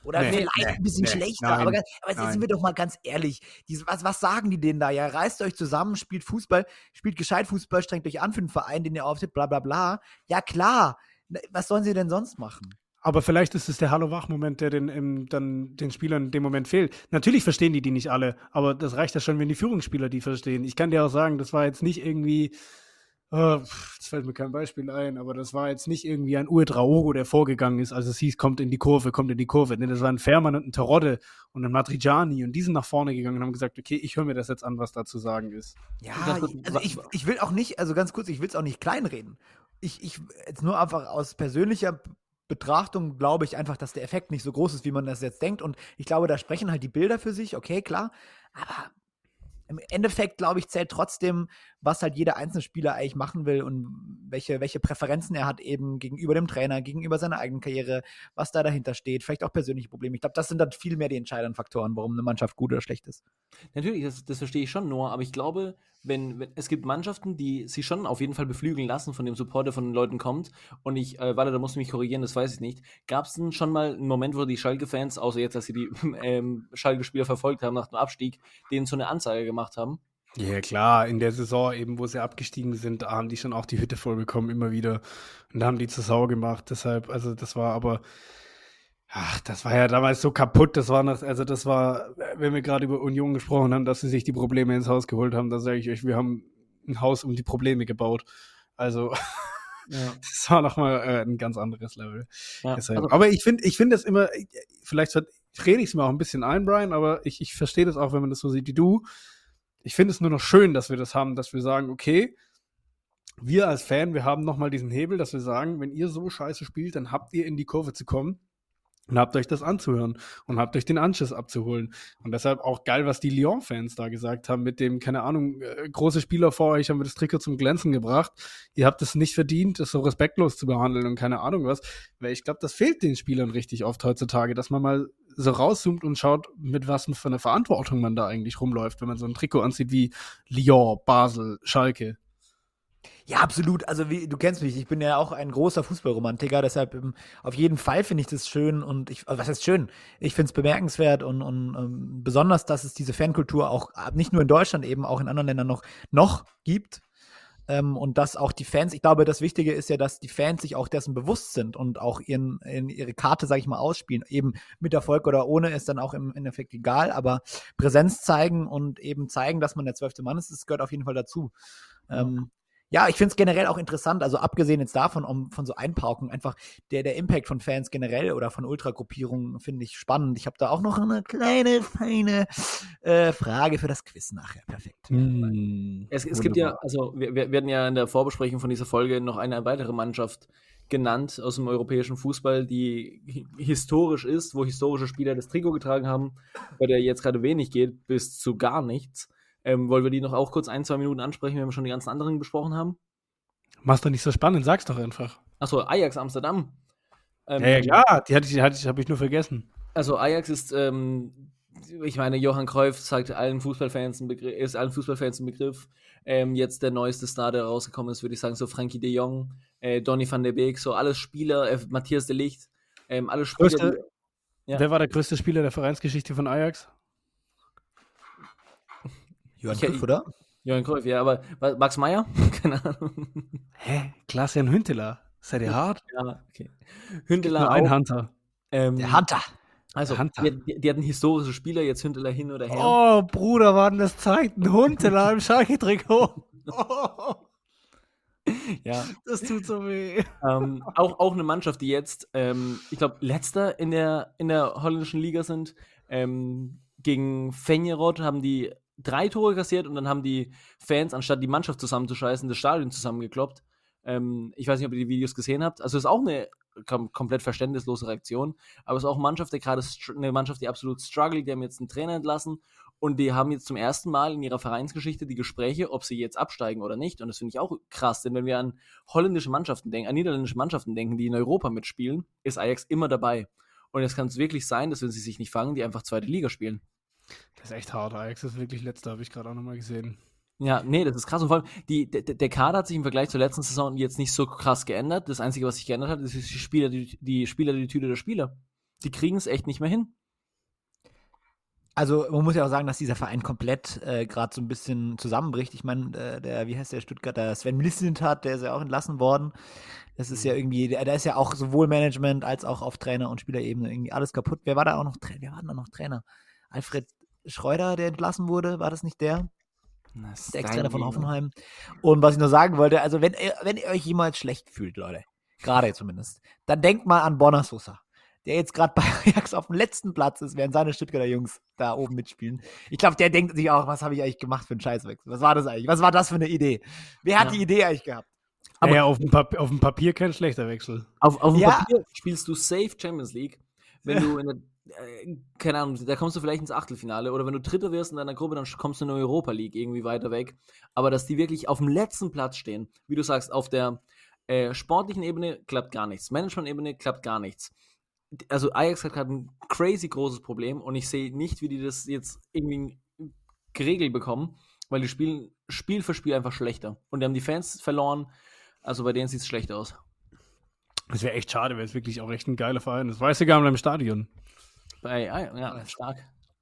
Oder vielleicht ein bisschen schlechter. nein, aber jetzt sind wir doch mal ganz ehrlich. Was sagen die denen da? Ja, reißt euch zusammen, spielt Fußball, spielt gescheit Fußball, strengt euch an für den Verein, den ihr aufseht, bla bla bla. Ja, klar. Was sollen sie denn sonst machen? Aber vielleicht ist es der Hallo-Wach-Moment, der dann den Spielern in dem Moment fehlt. Natürlich verstehen die nicht alle, aber das reicht ja schon, wenn die Führungsspieler die verstehen. Ich kann dir auch sagen, das war jetzt nicht irgendwie, jetzt fällt mir kein Beispiel ein, aber das war jetzt nicht irgendwie ein Uedraogo, der vorgegangen ist, als es hieß, kommt in die Kurve. Nee, das war ein Fährmann und ein Terodde und ein Matriciani und die sind nach vorne gegangen und haben gesagt, okay, ich höre mir das jetzt an, was da zu sagen ist. Ja, also ich will auch nicht, also ganz kurz, ich will es auch nicht kleinreden. Ich jetzt nur einfach aus persönlicher Betrachtung glaube ich einfach, dass der Effekt nicht so groß ist, wie man das jetzt denkt. Und ich glaube, da sprechen halt die Bilder für sich, okay, klar. Aber im Endeffekt, glaube ich, zählt trotzdem, was halt jeder einzelne Spieler eigentlich machen will und welche Präferenzen er hat eben gegenüber dem Trainer, gegenüber seiner eigenen Karriere, was da dahinter steht, vielleicht auch persönliche Probleme. Ich glaube, das sind dann viel mehr die entscheidenden Faktoren, warum eine Mannschaft gut oder schlecht ist. Natürlich, das verstehe ich schon, Noah, aber ich glaube, wenn es gibt Mannschaften, die sich schon auf jeden Fall beflügeln lassen von dem Support, der von den Leuten kommt. Und warte, da musst du mich korrigieren, das weiß ich nicht. Gab es denn schon mal einen Moment, wo die Schalke-Fans, außer jetzt, dass sie die Schalke-Spieler verfolgt haben nach dem Abstieg, denen so eine Anzeige gemacht haben? Ja, klar, in der Saison eben, wo sie abgestiegen sind, da haben die schon auch die Hütte voll bekommen, immer wieder. Und da haben die zur Sau gemacht. Deshalb, also das war aber, das war ja damals so kaputt. Das war, wenn wir gerade über Union gesprochen haben, dass sie sich die Probleme ins Haus geholt haben, da sage ich euch, wir haben ein Haus um die Probleme gebaut. Also, das war nochmal ein ganz anderes Level. Ja, aber ich finde das immer, vielleicht rede ich es mir auch ein bisschen ein, Brian, aber ich verstehe das auch, wenn man das so sieht wie du. Ich finde es nur noch schön, dass wir das haben, dass wir sagen, okay, wir als Fan, wir haben nochmal diesen Hebel, dass wir sagen, wenn ihr so scheiße spielt, dann habt ihr in die Kurve zu kommen und habt euch das anzuhören und habt euch den Anschluss abzuholen. Und deshalb auch geil, was die Lyon-Fans da gesagt haben mit dem, keine Ahnung, große Spieler vor euch haben wir das Trikot zum Glänzen gebracht. Ihr habt es nicht verdient, das so respektlos zu behandeln und keine Ahnung was. Weil ich glaube, das fehlt den Spielern richtig oft heutzutage, dass man mal so rauszoomt und schaut, mit was für einer Verantwortung man da eigentlich rumläuft, wenn man so ein Trikot anzieht wie Lyon, Basel, Schalke. Ja, absolut. Also du kennst mich, ich bin ja auch ein großer Fußballromantiker, deshalb auf jeden Fall finde ich das schön und was heißt schön? Ich finde es bemerkenswert und besonders, dass es diese Fankultur auch nicht nur in Deutschland eben, auch in anderen Ländern noch gibt. Und dass auch die Fans, ich glaube, das Wichtige ist ja, dass die Fans sich auch dessen bewusst sind und auch ihre Karte, sag ich mal, ausspielen. Eben mit Erfolg oder ohne ist dann auch im Endeffekt egal, aber Präsenz zeigen und eben zeigen, dass man der 12. Mann ist, das gehört auf jeden Fall dazu. Ja, ich finde es generell auch interessant, also abgesehen jetzt davon, von so Einpaukungen, einfach der Impact von Fans generell oder von Ultragruppierungen finde ich spannend. Ich habe da auch noch eine kleine, feine Frage für das Quiz nachher. Perfekt. Es gibt ja, also wir werden ja in der Vorbesprechung von dieser Folge noch eine weitere Mannschaft genannt aus dem europäischen Fußball, die historisch ist, wo historische Spieler das Trikot getragen haben, bei der jetzt gerade wenig geht, bis zu gar nichts. Wollen wir die noch auch kurz 1-2 Minuten ansprechen, wenn wir schon die ganzen anderen besprochen haben? Mach's doch nicht so spannend, sag's doch einfach. Achso, Ajax Amsterdam. Ja, klar, die habe ich nur vergessen. Also Ajax ist, ich meine, Johann Cruyff ist allen Fußballfans ein Begriff. Jetzt der neueste Star, der rausgekommen ist, würde ich sagen, so Frankie de Jong, Donny van der Beek, so alles Spieler, Matthias de Ligt, alle Spieler. Wer war der größte Spieler der Vereinsgeschichte von Ajax? Johann Cruyff, oder? Johann Cruyff, ja, aber Max Meyer? Keine Ahnung. Hä? Klaas-Jan Huntelaar? Seid ihr hart? Ja, okay. Huntelaar ein Hunter. Der Hunter. Also, die hatten historische Spieler, jetzt Huntelaar hin oder her. Oh, Bruder, waren das Zeiten. Huntelaar im Schalke-Trikot. Oh. Ja. Das tut so weh. Auch eine Mannschaft, die jetzt, ich glaube, letzter in der holländischen Liga sind. Gegen Feyenoord haben die 3 Tore kassiert und dann haben die Fans, anstatt die Mannschaft zusammenzuscheißen, das Stadion zusammengekloppt. Ich weiß nicht, ob ihr die Videos gesehen habt. Also es ist auch eine komplett verständnislose Reaktion, aber es ist auch eine Mannschaft, die absolut struggelt. Die haben jetzt einen Trainer entlassen und die haben jetzt zum ersten Mal in ihrer Vereinsgeschichte die Gespräche, ob sie jetzt absteigen oder nicht. Und das finde ich auch krass, denn wenn wir an niederländische Mannschaften denken, die in Europa mitspielen, ist Ajax immer dabei. Und jetzt kann es wirklich sein, dass wenn sie sich nicht fangen, die einfach 2. Liga spielen. Das ist echt hart. Ajax ist wirklich letzter, habe ich gerade auch nochmal gesehen. Ja, nee, das ist krass. Und vor allem, der Kader hat sich im Vergleich zur letzten Saison jetzt nicht so krass geändert. Das Einzige, was sich geändert hat, ist die Spieler, die Tüte der Spieler. die kriegen es echt nicht mehr hin. Also man muss ja auch sagen, dass dieser Verein komplett gerade so ein bisschen zusammenbricht. Ich meine, wie heißt der Stuttgarter, Sven Mislintat, der ist ja auch entlassen worden. Das ist ja irgendwie, da ist ja auch sowohl Management als auch auf Trainer- und Spielerebene irgendwie alles kaputt. Wer war da noch Trainer? Alfred Schreuder, der entlassen wurde, war das nicht der? Der Ex-Trainer von Hoffenheim. Und was ich noch sagen wollte, also wenn ihr euch jemals schlecht fühlt, Leute, gerade zumindest, dann denkt mal an Borna Sosa, der jetzt gerade bei Ajax auf dem letzten Platz ist, während seine Stuttgarter Jungs da oben mitspielen. Ich glaube, der denkt sich auch, was habe ich eigentlich gemacht für einen Scheißwechsel? Was war das eigentlich? Was war das für eine Idee? Wer hat die Idee eigentlich gehabt? Aber ja, auf dem Papier kein schlechter Wechsel. Auf dem Papier spielst du safe Champions League, wenn du in der, keine Ahnung, da kommst du vielleicht ins Achtelfinale oder wenn du Dritter wirst in deiner Gruppe, dann kommst du in der Europa League irgendwie weiter weg. Aber dass die wirklich auf dem letzten Platz stehen, wie du sagst, auf der sportlichen Ebene klappt gar nichts, Management-Ebene klappt gar nichts. Also Ajax hat gerade ein crazy großes Problem und ich sehe nicht, wie die das jetzt irgendwie geregelt bekommen, weil die spielen Spiel für Spiel einfach schlechter. Und die haben die Fans verloren, also bei denen sieht es schlecht aus. Das wäre echt schade, wäre es wirklich auch echt ein geiler Verein. Das weiß ich gar nicht im Stadion. Ja, stark.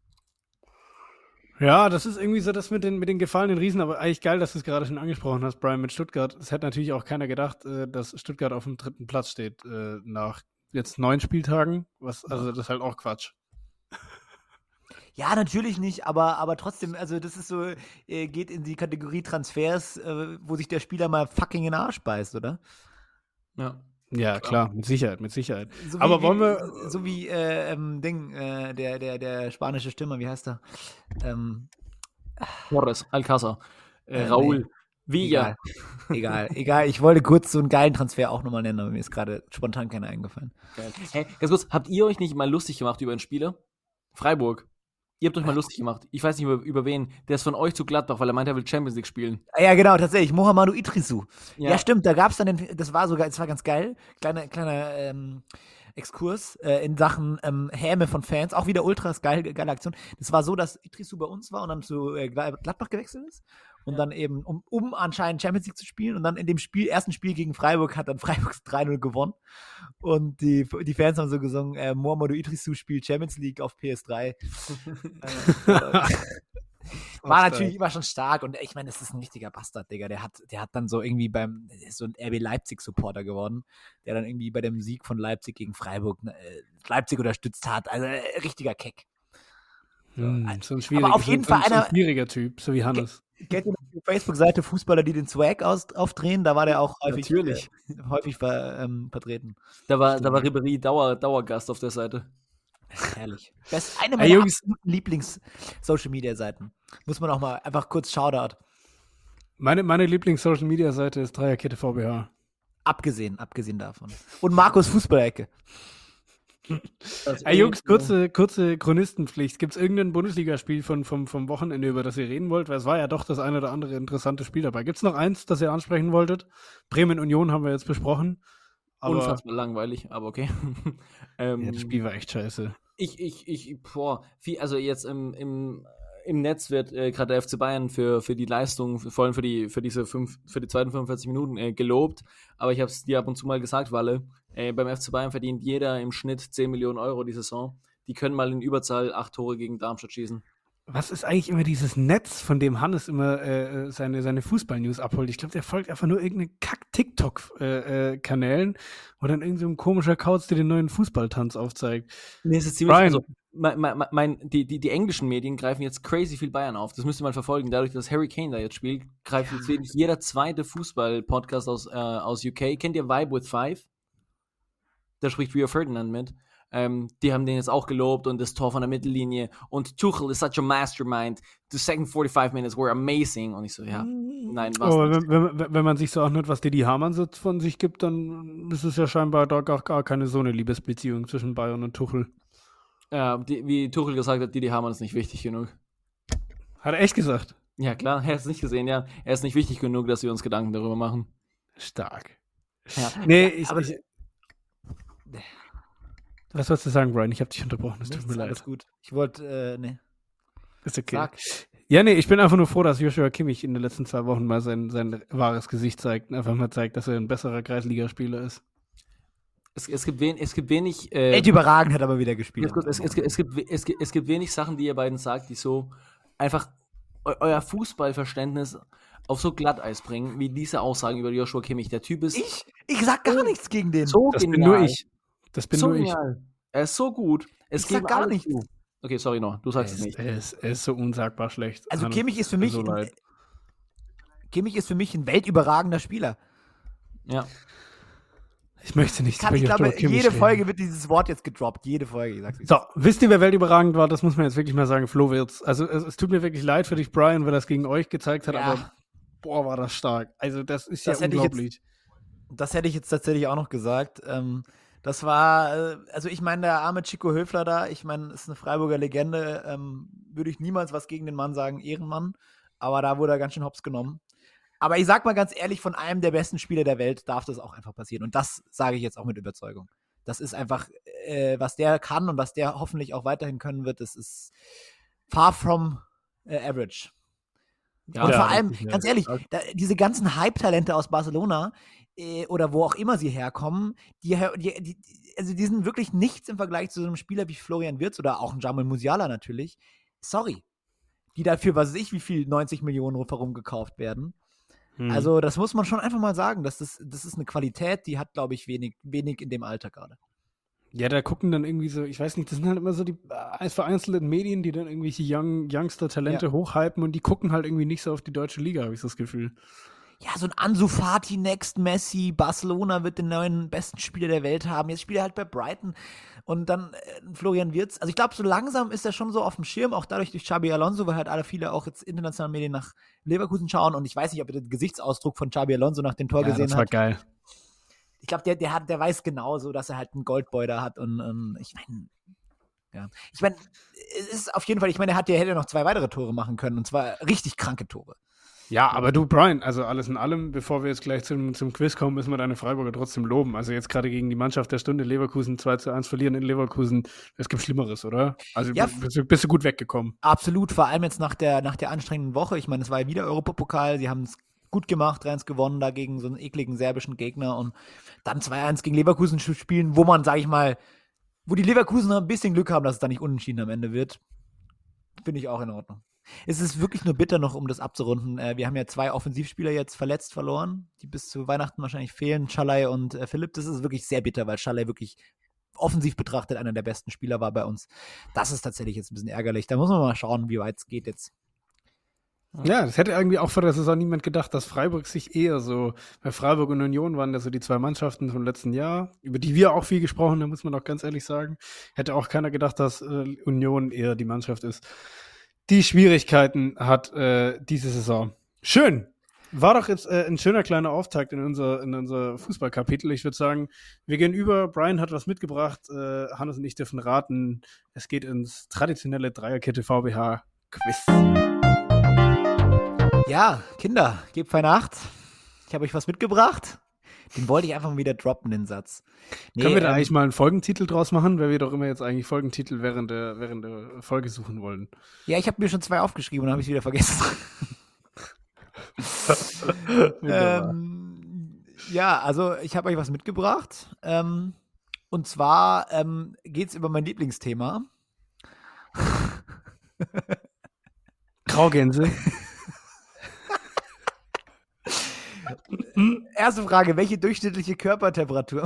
Ja, das ist irgendwie so das mit den gefallenen Riesen, aber eigentlich geil, dass du es gerade schon angesprochen hast, Brian, mit Stuttgart. Es hätte natürlich auch keiner gedacht, dass Stuttgart auf dem 3. Platz steht nach jetzt 9 Spieltagen. Also das ist halt auch Quatsch. Ja, natürlich nicht, aber trotzdem, also das ist so, geht in die Kategorie Transfers, wo sich der Spieler mal fucking in den Arsch beißt, oder? Ja, klar, mit Sicherheit. So Aber wollen wir... So wie, der spanische Stürmer, wie heißt er? Torres, Alcázar, Raúl, Villa. Egal. Ich wollte kurz so einen geilen Transfer auch nochmal nennen, aber mir ist gerade spontan keiner eingefallen. Geil. Hey, ganz kurz, habt ihr euch nicht mal lustig gemacht über einen Spieler? Freiburg. Ihr habt euch mal lustig gemacht. Ich weiß nicht über wen. Der ist von euch zu Gladbach, weil er meint, er will Champions League spielen. Ja, genau, tatsächlich. Mohamedou Idrissou. Ja. Ja, stimmt. Da gab es dann, das war ganz geil. Kleiner Exkurs in Sachen Häme von Fans. Auch wieder ultras geile Aktion. Das war so, dass Idrissou bei uns war und dann zu Gladbach gewechselt ist. Und dann eben, um anscheinend Champions League zu spielen. Und dann in dem ersten Spiel gegen Freiburg hat dann Freiburg 3-0 gewonnen. Und die Fans haben so gesungen, Mohamedou Idrissou spielt Champions League auf PS3. War natürlich immer schon stark. Und ich meine, das ist ein richtiger Bastard, Digga. Der hat dann so irgendwie so ein RB Leipzig-Supporter geworden, der dann irgendwie bei dem Sieg von Leipzig gegen Freiburg Leipzig unterstützt hat. Also richtiger Keck. So ein schwieriger, aber auf jeden Fall so ein schwieriger Typ, so wie Hannes. Kennt ihr die Facebook-Seite Fußballer, die den Swag aufdrehen? Da war der auch häufig vertreten. Da war Ribéry Dauergast auf der Seite. Herrlich. Das ist eine meiner absoluten Lieblings-Social-Media-Seiten. Muss man auch mal einfach kurz Shoutout. Meine Lieblings-Social-Media-Seite ist Dreierkette VBH. Abgesehen davon. Und Markus Fußballecke. Hey Jungs, kurze Chronistenpflicht. Gibt es irgendein Bundesligaspiel vom Wochenende, über das ihr reden wollt? Weil es war ja doch das eine oder andere interessante Spiel dabei. Gibt es noch eins, das ihr ansprechen wolltet? Bremen-Union haben wir jetzt besprochen. Aber unfassbar langweilig, aber okay. Das Spiel war echt scheiße. Also jetzt im Netz wird gerade der FC Bayern für die Leistung, vor allem für die zweiten 45 Minuten gelobt, aber ich habe es dir ab und zu mal gesagt, Walle, beim FC Bayern verdient jeder im Schnitt 10 Millionen Euro die Saison. Die können mal in Überzahl 8 Tore gegen Darmstadt schießen. Was ist eigentlich immer dieses Netz, von dem Hannes immer seine Fußball-News abholt? Ich glaube, der folgt einfach nur irgendeinen Kack-TikTok-Kanälen, wo dann irgend so ein komischer Kauz dir den neuen Fußballtanz aufzeigt. Nee, es ist ziemlich, also, die englischen Medien greifen jetzt crazy viel Bayern auf. Das müsst ihr mal verfolgen. Dadurch, dass Harry Kane da jetzt spielt, greift jetzt wirklich jeder zweite Fußball-Podcast aus UK. Kennt ihr Vibe with Five? Da spricht Rio Ferdinand mit. Die haben den jetzt auch gelobt und das Tor von der Mittellinie und Tuchel is such a mastermind. The second 45 minutes were amazing. Und ich so, ja, nein, was nicht. Wenn man sich so anhört, was Didi Hamann so von sich gibt, dann ist es ja scheinbar da gar keine so eine Liebesbeziehung zwischen Bayern und Tuchel. Ja, wie Tuchel gesagt hat, Didi Hamann ist nicht wichtig genug. Hat er echt gesagt? Ja, klar, er hat es nicht gesehen, ja. Er ist nicht wichtig genug, dass wir uns Gedanken darüber machen. Stark. Ja. Nee, was sollst du sagen, Brian? Ich habe dich unterbrochen, es tut mir leid. Alles gut. Ich wollte, nee. Ist okay. Sag. Ja, nee, ich bin einfach nur froh, dass Joshua Kimmich in den letzten 2 Wochen mal sein wahres Gesicht zeigt und einfach mal zeigt, dass er ein besserer Kreisligaspieler ist. Es gibt wenig. Echt überragend hat aber wieder gespielt. Es gibt wenig Sachen, die ihr beiden sagt, die so einfach euer Fußballverständnis auf so Glatteis bringen, wie diese Aussagen über Joshua Kimmich. Der Typ ist Ich sag gar nichts gegen den. so Das genial. bin nur ich. Das bin So nur ich. genial. Er ist so gut. Ich sag gar nichts. Okay, sorry noch, du sagst es nicht. Er ist so unsagbar schlecht. Also Hannes, Kimmich ist für tut mir mich so leid. ein weltüberragender Spieler. Ja. Ich möchte nicht. Ich glaube, jede Folge wird dieses Wort jetzt gedroppt. Jede Folge. Ich sag's So, wisst ihr, wer weltüberragend war? Das muss man jetzt wirklich mal sagen. Flo Wirtz. Also es tut mir wirklich leid für dich, Brian, weil er es gegen euch gezeigt hat, Ja. aber boah, war das stark. Also das ist Das ja hätte ich unglaublich. Das hätte ich jetzt tatsächlich auch noch gesagt. Das war, also ich meine, der arme Chico Höfler da, ich meine, ist eine Freiburger Legende, würde ich niemals was gegen den Mann sagen, Ehrenmann, aber da wurde er ganz schön hops genommen. Aber ich sag mal ganz ehrlich, von einem der besten Spieler der Welt darf das auch einfach passieren. Und das sage ich jetzt auch mit Überzeugung. Das ist einfach, was der kann und was der hoffentlich auch weiterhin können wird, das ist far from average. Ja, Und ja, vor allem, richtig, ja. ganz ehrlich, diese ganzen Hype-Talente aus Barcelona oder wo auch immer sie herkommen, die sind wirklich nichts im Vergleich zu so einem Spieler wie Florian Wirtz oder auch ein Jamal Musiala natürlich. Sorry. Die dafür, was weiß ich, wie viel 90 Millionen herumgekauft werden. Also das muss man schon einfach mal sagen. Das ist eine Qualität, die hat, glaube ich, wenig in dem Alter gerade. Ja, da gucken dann irgendwie so, ich weiß nicht, das sind halt immer so die vereinzelten Medien, die dann irgendwelche Youngster-Talente hochhypen und die gucken halt irgendwie nicht so auf die deutsche Liga, habe ich so das Gefühl. Ja, so ein Ansu Fati, Next Messi, Barcelona wird den neuen besten Spieler der Welt haben. Jetzt spielt er halt bei Brighton und dann Florian Wirtz. Also ich glaube, so langsam ist er schon so auf dem Schirm, auch dadurch durch Xabi Alonso, weil halt viele auch jetzt internationale Medien nach Leverkusen schauen und ich weiß nicht, ob ihr den Gesichtsausdruck von Xabi Alonso nach dem Tor gesehen das war habt. geil. Ich glaube, der weiß genauso, dass er halt einen Goldboy da hat und ich meine, es ist auf jeden Fall, ich meine, er hätte noch 2 weitere Tore machen können und zwar richtig kranke Tore. Ja, aber du, Brian, also alles in allem, bevor wir jetzt gleich zum Quiz kommen, müssen wir deine Freiburger trotzdem loben. Also jetzt gerade gegen die Mannschaft der Stunde Leverkusen 2-1 verlieren in Leverkusen, es gibt Schlimmeres, oder? Also Ja. bist du gut weggekommen. Absolut, vor allem jetzt nach der anstrengenden Woche. Ich meine, es war ja wieder Europapokal, sie haben es gut gemacht, 3-1 gewonnen da gegen so einen ekligen serbischen Gegner und dann 2-1 gegen Leverkusen zu spielen, wo man, sag ich mal, wo die Leverkusener ein bisschen Glück haben, dass es da nicht unentschieden am Ende wird, finde ich auch in Ordnung. Es ist wirklich nur bitter noch, um das abzurunden. Wir haben ja 2 Offensivspieler jetzt verloren, die bis zu Weihnachten wahrscheinlich fehlen, Schalay und Philipp. Das ist wirklich sehr bitter, weil Schalay wirklich offensiv betrachtet einer der besten Spieler war bei uns. Das ist tatsächlich jetzt ein bisschen ärgerlich. Da muss man mal schauen, wie weit es geht jetzt. Ja, das hätte irgendwie auch vor der Saison niemand gedacht, dass Freiburg sich eher so, bei Freiburg und Union waren das so die 2 Mannschaften vom letzten Jahr, über die wir auch viel gesprochen haben, muss man auch ganz ehrlich sagen. Hätte auch keiner gedacht, dass Union eher die Mannschaft ist, die Schwierigkeiten hat diese Saison. Schön. War doch jetzt ein schöner kleiner Auftakt in unser Fußballkapitel. Ich würde sagen, wir gehen über. Brian hat was mitgebracht. Hannes und ich dürfen raten. Es geht ins traditionelle Dreierkette VBH-Quiz. Ja, Kinder, gebt feine Acht. Ich habe euch was mitgebracht. Den wollte ich einfach mal wieder droppen, den Satz. Nee, Können wir da eigentlich mal einen Folgentitel draus machen, weil wir doch immer jetzt eigentlich Folgentitel während der Folge suchen wollen? Ja, ich habe mir schon 2 aufgeschrieben und habe ich wieder vergessen. Ja, also ich habe euch was mitgebracht. Und zwar geht es über mein Lieblingsthema. Graugänse. Erste Frage, welche durchschnittliche Körpertemperatur?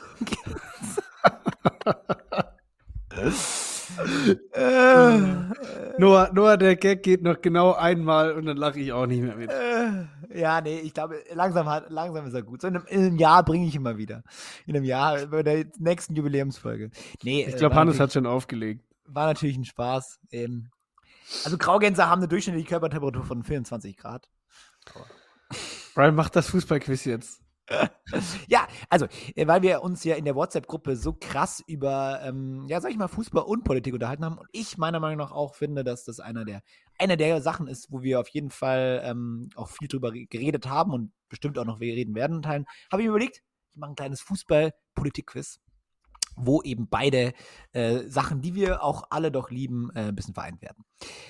Noah, der Gag geht noch genau einmal und dann lache ich auch nicht mehr mit. Ja, nee, ich glaube, langsam ist er gut. So in einem Jahr bringe ich ihn mal wieder. In einem Jahr, bei der nächsten Jubiläumsfolge. Nee, Ich glaube, Hannes hat schon aufgelegt. War natürlich ein Spaß. Also Graugänse haben eine durchschnittliche Körpertemperatur von 24 Grad. Brian, mach das Fußballquiz jetzt. Ja, also, weil wir uns ja in der WhatsApp-Gruppe so krass über, sag ich mal, Fußball und Politik unterhalten haben und ich meiner Meinung nach auch finde, dass das einer der Sachen ist, wo wir auf jeden Fall auch viel drüber geredet haben und bestimmt auch noch reden werden in Teilen, habe ich mir überlegt, ich mache ein kleines Fußball-Politik-Quiz, wo eben beide Sachen, die wir auch alle doch lieben, ein bisschen vereint werden.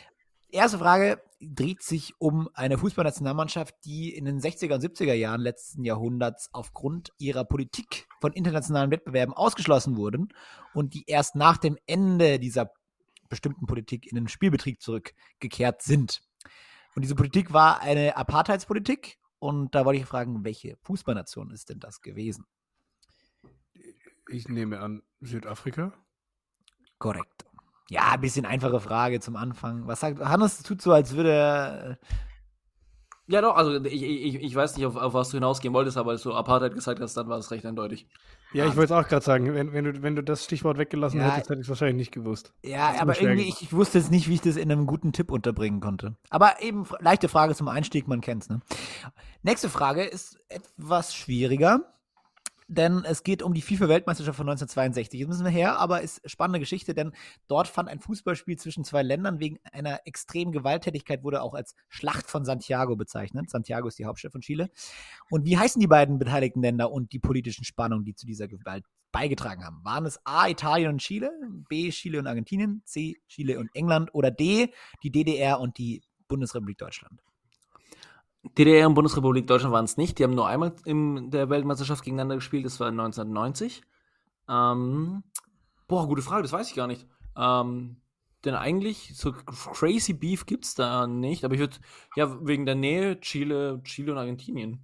Erste Frage dreht sich um eine Fußballnationalmannschaft, die in den 60er und 70er Jahren letzten Jahrhunderts aufgrund ihrer Politik von internationalen Wettbewerben ausgeschlossen wurden und die erst nach dem Ende dieser bestimmten Politik in den Spielbetrieb zurückgekehrt sind. Und diese Politik war eine Apartheidspolitik und da wollte ich fragen, welche Fußballnation ist denn das gewesen? Ich nehme an, Südafrika. Korrekt. Ja, ein bisschen einfache Frage zum Anfang. Was sagt Hannes? Tut so, als würde er. Ja, doch, also ich weiß nicht, auf was du hinausgehen wolltest, aber als du Apartheid gesagt hast, dann war es recht eindeutig. Ja, ich wollte es auch gerade sagen, wenn du das Stichwort weggelassen hättest, hätte ich es wahrscheinlich nicht gewusst. Ja, aber irgendwie, ich wusste jetzt nicht, wie ich das in einem guten Tipp unterbringen konnte. Aber eben, leichte Frage zum Einstieg, man kennt's, ne? Nächste Frage ist etwas schwieriger. Denn es geht um die FIFA-Weltmeisterschaft von 1962. Jetzt müssen wir her, aber ist spannende Geschichte, denn dort fand ein Fußballspiel zwischen zwei Ländern wegen einer extremen Gewalttätigkeit, wurde auch als Schlacht von Santiago bezeichnet. Santiago ist die Hauptstadt von Chile. Und wie heißen die beiden beteiligten Länder und die politischen Spannungen, die zu dieser Gewalt beigetragen haben? Waren es A, Italien und Chile, B, Chile und Argentinien, C, Chile und England oder D, die DDR und die Bundesrepublik Deutschland? DDR und Bundesrepublik Deutschland waren es nicht. Die haben nur einmal in der Weltmeisterschaft gegeneinander gespielt. Das war 1990. Gute Frage, das weiß ich gar nicht. Denn eigentlich so crazy Beef gibt es da nicht. Aber ich würde, ja, wegen der Nähe Chile und Argentinien.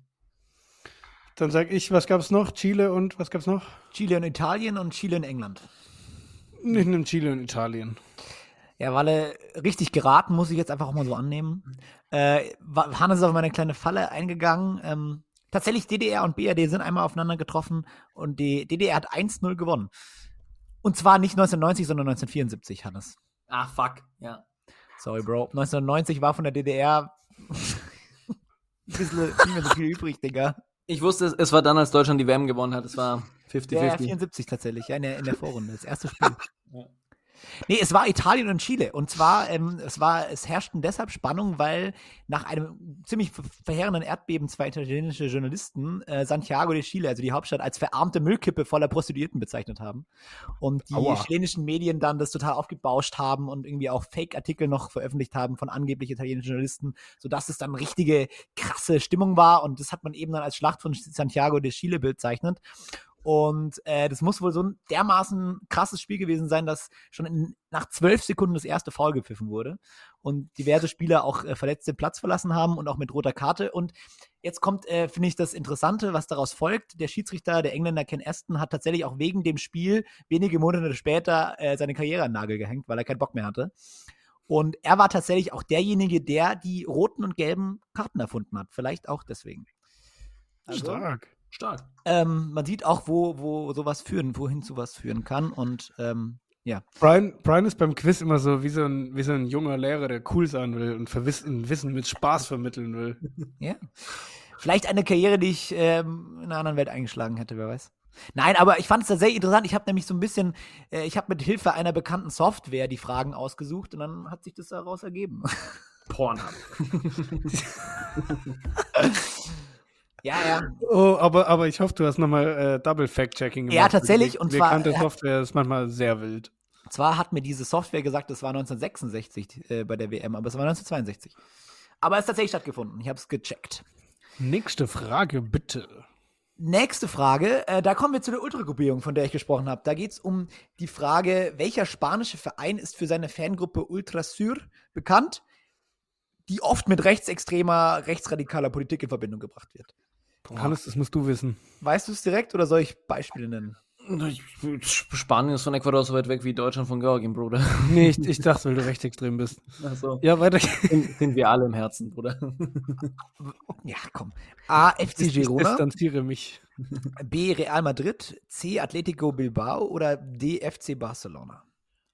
Dann sag ich, was gab es noch? Chile und was gab es noch? Chile und Italien und Chile und England. Ich nehme Chile und Italien. Ja, Walle, richtig geraten, muss ich jetzt einfach auch mal so annehmen. Hannes ist auf meine kleine Falle eingegangen. Tatsächlich, DDR und BRD sind einmal aufeinander getroffen und die DDR hat 1-0 gewonnen. Und zwar nicht 1990, sondern 1974, Hannes. Ah, fuck, ja. Sorry, Bro. 1990 war von der DDR ein bisschen nicht mehr so viel übrig, Digga. Ich wusste, es war dann, als Deutschland die WM gewonnen hat. Es war 50-50. Ja, 74 tatsächlich, ja, in der Vorrunde, das erste Spiel. Ja. Nee, es war Italien und Chile. Und zwar, es herrschten deshalb Spannungen, weil nach einem ziemlich verheerenden Erdbeben zwei italienische Journalisten Santiago de Chile, also die Hauptstadt, als verarmte Müllkippe voller Prostituierten bezeichnet haben. Und die chilenischen Medien dann das total aufgebauscht haben und irgendwie auch Fake-Artikel noch veröffentlicht haben von angeblich italienischen Journalisten, sodass es dann richtige krasse Stimmung war. Und das hat man eben dann als Schlacht von Santiago de Chile bezeichnet. Und das muss wohl so ein dermaßen krasses Spiel gewesen sein, dass schon nach 12 Sekunden das erste Foul gepfiffen wurde und diverse Spieler auch verletzt den Platz verlassen haben und auch mit roter Karte. Und jetzt kommt, finde ich, das Interessante, was daraus folgt. Der Schiedsrichter, der Engländer Ken Aston, hat tatsächlich auch wegen dem Spiel wenige Monate später seine Karriere an den Nagel gehängt, weil er keinen Bock mehr hatte. Und er war tatsächlich auch derjenige, der die roten und gelben Karten erfunden hat. Vielleicht auch deswegen. Also, Stark. Man sieht auch, wohin sowas führen kann und ja. Brian ist beim Quiz immer so wie so ein junger Lehrer, der cool sein will und Wissen mit Spaß vermitteln will. Ja. Vielleicht eine Karriere, die ich in einer anderen Welt eingeschlagen hätte, wer weiß. Nein, aber ich fand es tatsächlich interessant. Ich habe nämlich so ein bisschen, ich habe mit Hilfe einer bekannten Software die Fragen ausgesucht und dann hat sich das daraus ergeben. Pornhub. Ja. Oh, aber ich hoffe, du hast nochmal Double-Fact-Checking gemacht. Ja, tatsächlich. Und zwar bekannte Software ist manchmal sehr wild. Zwar hat mir diese Software gesagt, das war 1966 bei der WM, aber es war 1962. Aber es hat tatsächlich stattgefunden. Ich habe es gecheckt. Nächste Frage, bitte. Nächste Frage, da kommen wir zu der Ultragruppierung, von der ich gesprochen habe. Da geht es um die Frage, welcher spanische Verein ist für seine Fangruppe Ultrasur bekannt, die oft mit rechtsradikaler Politik in Verbindung gebracht wird. Hannes, das musst du wissen. Weißt du es direkt oder soll ich Beispiele nennen? Spanien ist von Ecuador so weit weg wie Deutschland von Georgien, Bruder. Nee, ich dachte, weil du rechtsextrem bist. Ach so. Ja, weiter. Sind wir alle im Herzen, Bruder. Ja, komm. A, FC Girona. Ich distanziere mich. B, Real Madrid. C, Atletico Bilbao. Oder D, FC Barcelona.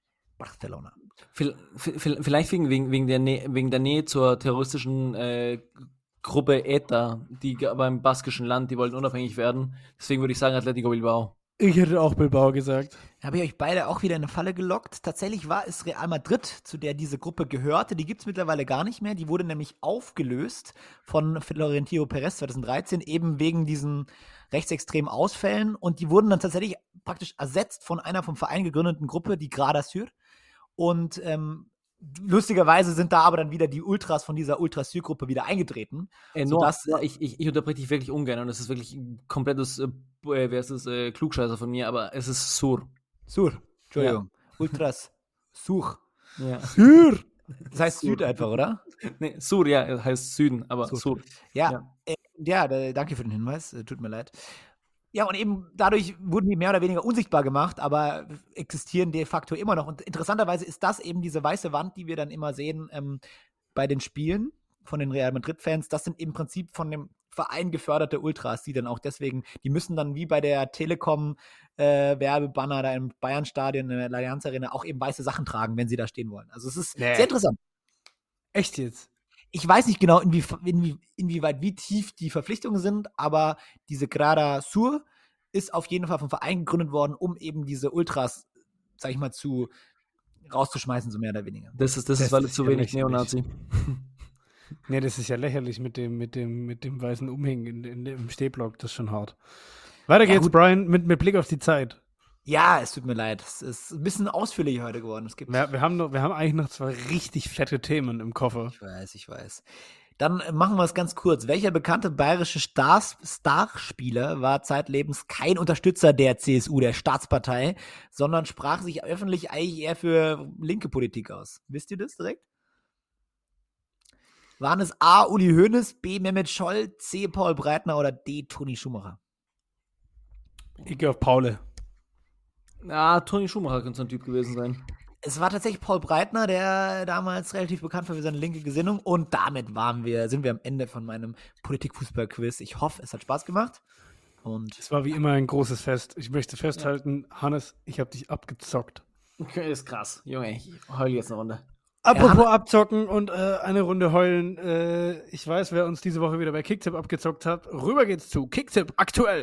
Vielleicht wegen der Nähe zur terroristischen Gruppe ETA, die beim baskischen Land, die wollten unabhängig werden. Deswegen würde ich sagen Atletico Bilbao. Ich hätte auch Bilbao gesagt. Habe ich euch beide auch wieder in eine Falle gelockt. Tatsächlich war es Real Madrid, zu der diese Gruppe gehörte. Die gibt es mittlerweile gar nicht mehr. Die wurde nämlich aufgelöst von Florentino Perez 2013, eben wegen diesen rechtsextremen Ausfällen. Und die wurden dann tatsächlich praktisch ersetzt von einer vom Verein gegründeten Gruppe, die Grada Sur. Und lustigerweise sind da aber dann wieder die Ultras von dieser Ultrasur-Gruppe wieder eingetreten. Sodass, ich unterbreche dich wirklich ungern und es ist wirklich ein komplettes, Klugscheißer von mir, aber es ist Sur. Entschuldigung. Ultras Sur. Ja. Sur. Das heißt Süd einfach, oder? Nee, Sur, ja, heißt Süden, aber Sur. Ja, danke für den Hinweis. Tut mir leid. Ja, und eben dadurch wurden die mehr oder weniger unsichtbar gemacht, aber existieren de facto immer noch. Und interessanterweise ist das eben diese weiße Wand, die wir dann immer sehen bei den Spielen von den Real Madrid-Fans. Das sind im Prinzip von dem Verein geförderte Ultras, die dann auch deswegen, die müssen dann wie bei der Telekom Werbebanner da im Bayern-Stadion, in der Allianz Arena, auch eben weiße Sachen tragen, wenn sie da stehen wollen. Also es ist sehr interessant. Echt jetzt? Ich weiß nicht genau, inwieweit, wie tief die Verpflichtungen sind, aber diese Grada Sur ist auf jeden Fall vom Verein gegründet worden, um eben diese Ultras, sag ich mal, rauszuschmeißen, so mehr oder weniger. Das ist weil es zu wenig Neonazi. Nee, das ist ja lächerlich mit dem weißen Umhängen im Stehblock, das ist schon hart. Weiter geht's, gut. Brian, mit Blick auf die Zeit. Ja, es tut mir leid. Es ist ein bisschen ausführlicher heute geworden. Wir haben eigentlich noch 2 richtig fette Themen im Koffer. Ich weiß. Dann machen wir es ganz kurz. Welcher bekannte bayerische Starspieler war zeitlebens kein Unterstützer der CSU, der Staatspartei, sondern sprach sich öffentlich eigentlich eher für linke Politik aus? Wisst ihr das direkt? Waren es A. Uli Hoeneß, B. Mehmet Scholl, C. Paul Breitner oder D. Toni Schumacher? Ich gehe auf Paule. Ja, Toni Schumacher könnte so ein Typ gewesen sein. Es war tatsächlich Paul Breitner, der damals relativ bekannt war für seine linke Gesinnung. Und damit sind wir am Ende von meinem Politik-Fußball-Quiz. Ich hoffe, es hat Spaß gemacht. Und es war wie immer ein großes Fest. Ich möchte festhalten, Hannes, ich habe dich abgezockt. Okay, ist krass. Junge, ich heule jetzt eine Runde. Apropos abzocken und eine Runde heulen. Ich weiß, wer uns diese Woche wieder bei Kicktipp abgezockt hat. Rüber geht's zu Kicktipp aktuell.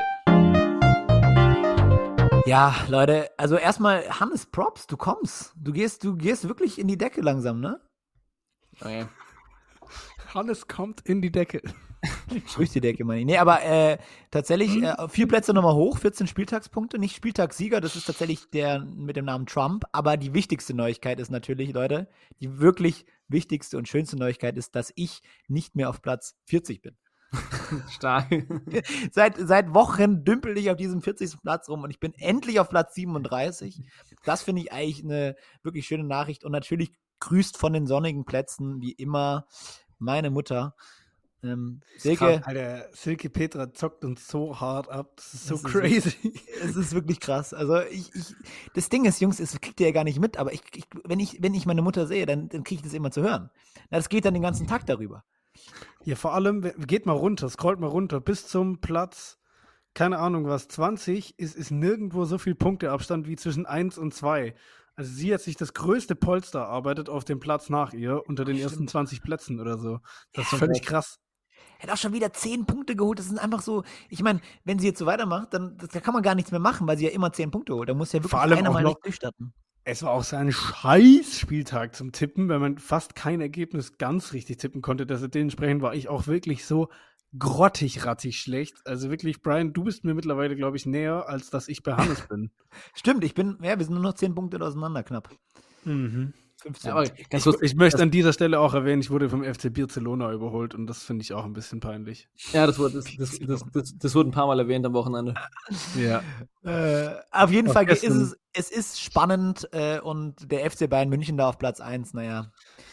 Ja, Leute, also erstmal Hannes, Props, du kommst. Du gehst wirklich in die Decke langsam, ne? Okay. Hannes kommt in die Decke. Durch die Decke, meine ich. Nee, aber tatsächlich 4 Plätze nochmal hoch, 14 Spieltagspunkte, nicht Spieltagssieger, das ist tatsächlich der mit dem Namen Trump, aber die wichtigste Neuigkeit ist natürlich, Leute, die wirklich wichtigste und schönste Neuigkeit ist, dass ich nicht mehr auf Platz 40 bin. Stark. Seit Wochen dümpel ich auf diesem 40. Platz rum und ich bin endlich auf Platz 37. Das finde ich eigentlich eine wirklich schöne Nachricht und natürlich grüßt von den sonnigen Plätzen wie immer meine Mutter. Silke Petra zockt uns so hart ab, das ist so crazy. Es ist wirklich krass. Also das Ding ist, Jungs, das kriegt ihr ja gar nicht mit, aber wenn ich meine Mutter sehe, dann kriege ich das immer zu hören. Das geht dann den ganzen Tag darüber. Ja, vor allem, geht mal runter, scrollt mal runter, bis zum Platz, keine Ahnung was, 20 ist nirgendwo so viel Punkteabstand wie zwischen 1 und 2. Also sie hat sich das größte Polster erarbeitet auf dem Platz nach ihr, unter den ersten 20 Plätzen oder so. Das ist völlig krass. Er hat auch schon wieder 10 Punkte geholt. Das sind einfach so, ich meine, wenn sie jetzt so weitermacht, dann da kann man gar nichts mehr machen, weil sie ja immer 10 Punkte holt. Da muss ja wirklich einer mal nicht durchstarten. Es war auch so ein Scheiß-Spieltag zum Tippen, weil man fast kein Ergebnis ganz richtig tippen konnte. Dementsprechend war ich auch wirklich so grottig-rattig schlecht. Also wirklich, Brian, du bist mir mittlerweile, glaube ich, näher, als dass ich bei Hannes bin. Stimmt, wir sind nur noch 10 Punkte auseinander knapp. 15. Ja, aber ich möchte an dieser Stelle auch erwähnen, ich wurde vom FC Barcelona überholt und das finde ich auch ein bisschen peinlich. Ja, das wurde ein paar Mal erwähnt am Wochenende. Ja. Auf jeden Fall ist es ist spannend und der FC Bayern München da auf Platz 1, naja.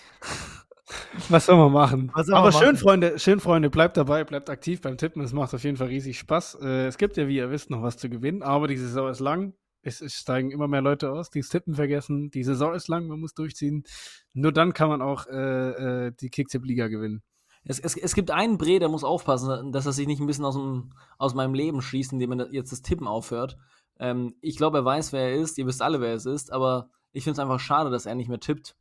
Was soll man machen? Schön, Freunde, bleibt dabei, bleibt aktiv beim Tippen, es macht auf jeden Fall riesig Spaß. Es gibt ja, wie ihr wisst, noch was zu gewinnen, aber die Saison ist lang. Es steigen immer mehr Leute aus, die das Tippen vergessen. Die Saison ist lang, man muss durchziehen. Nur dann kann man auch die Kicktipp-Liga gewinnen. Es gibt einen Bre, der muss aufpassen, dass er sich nicht ein bisschen aus meinem Leben schließt, indem er jetzt das Tippen aufhört. Ich glaube, er weiß, wer er ist. Ihr wisst alle, wer es ist. Aber ich finde es einfach schade, dass er nicht mehr tippt.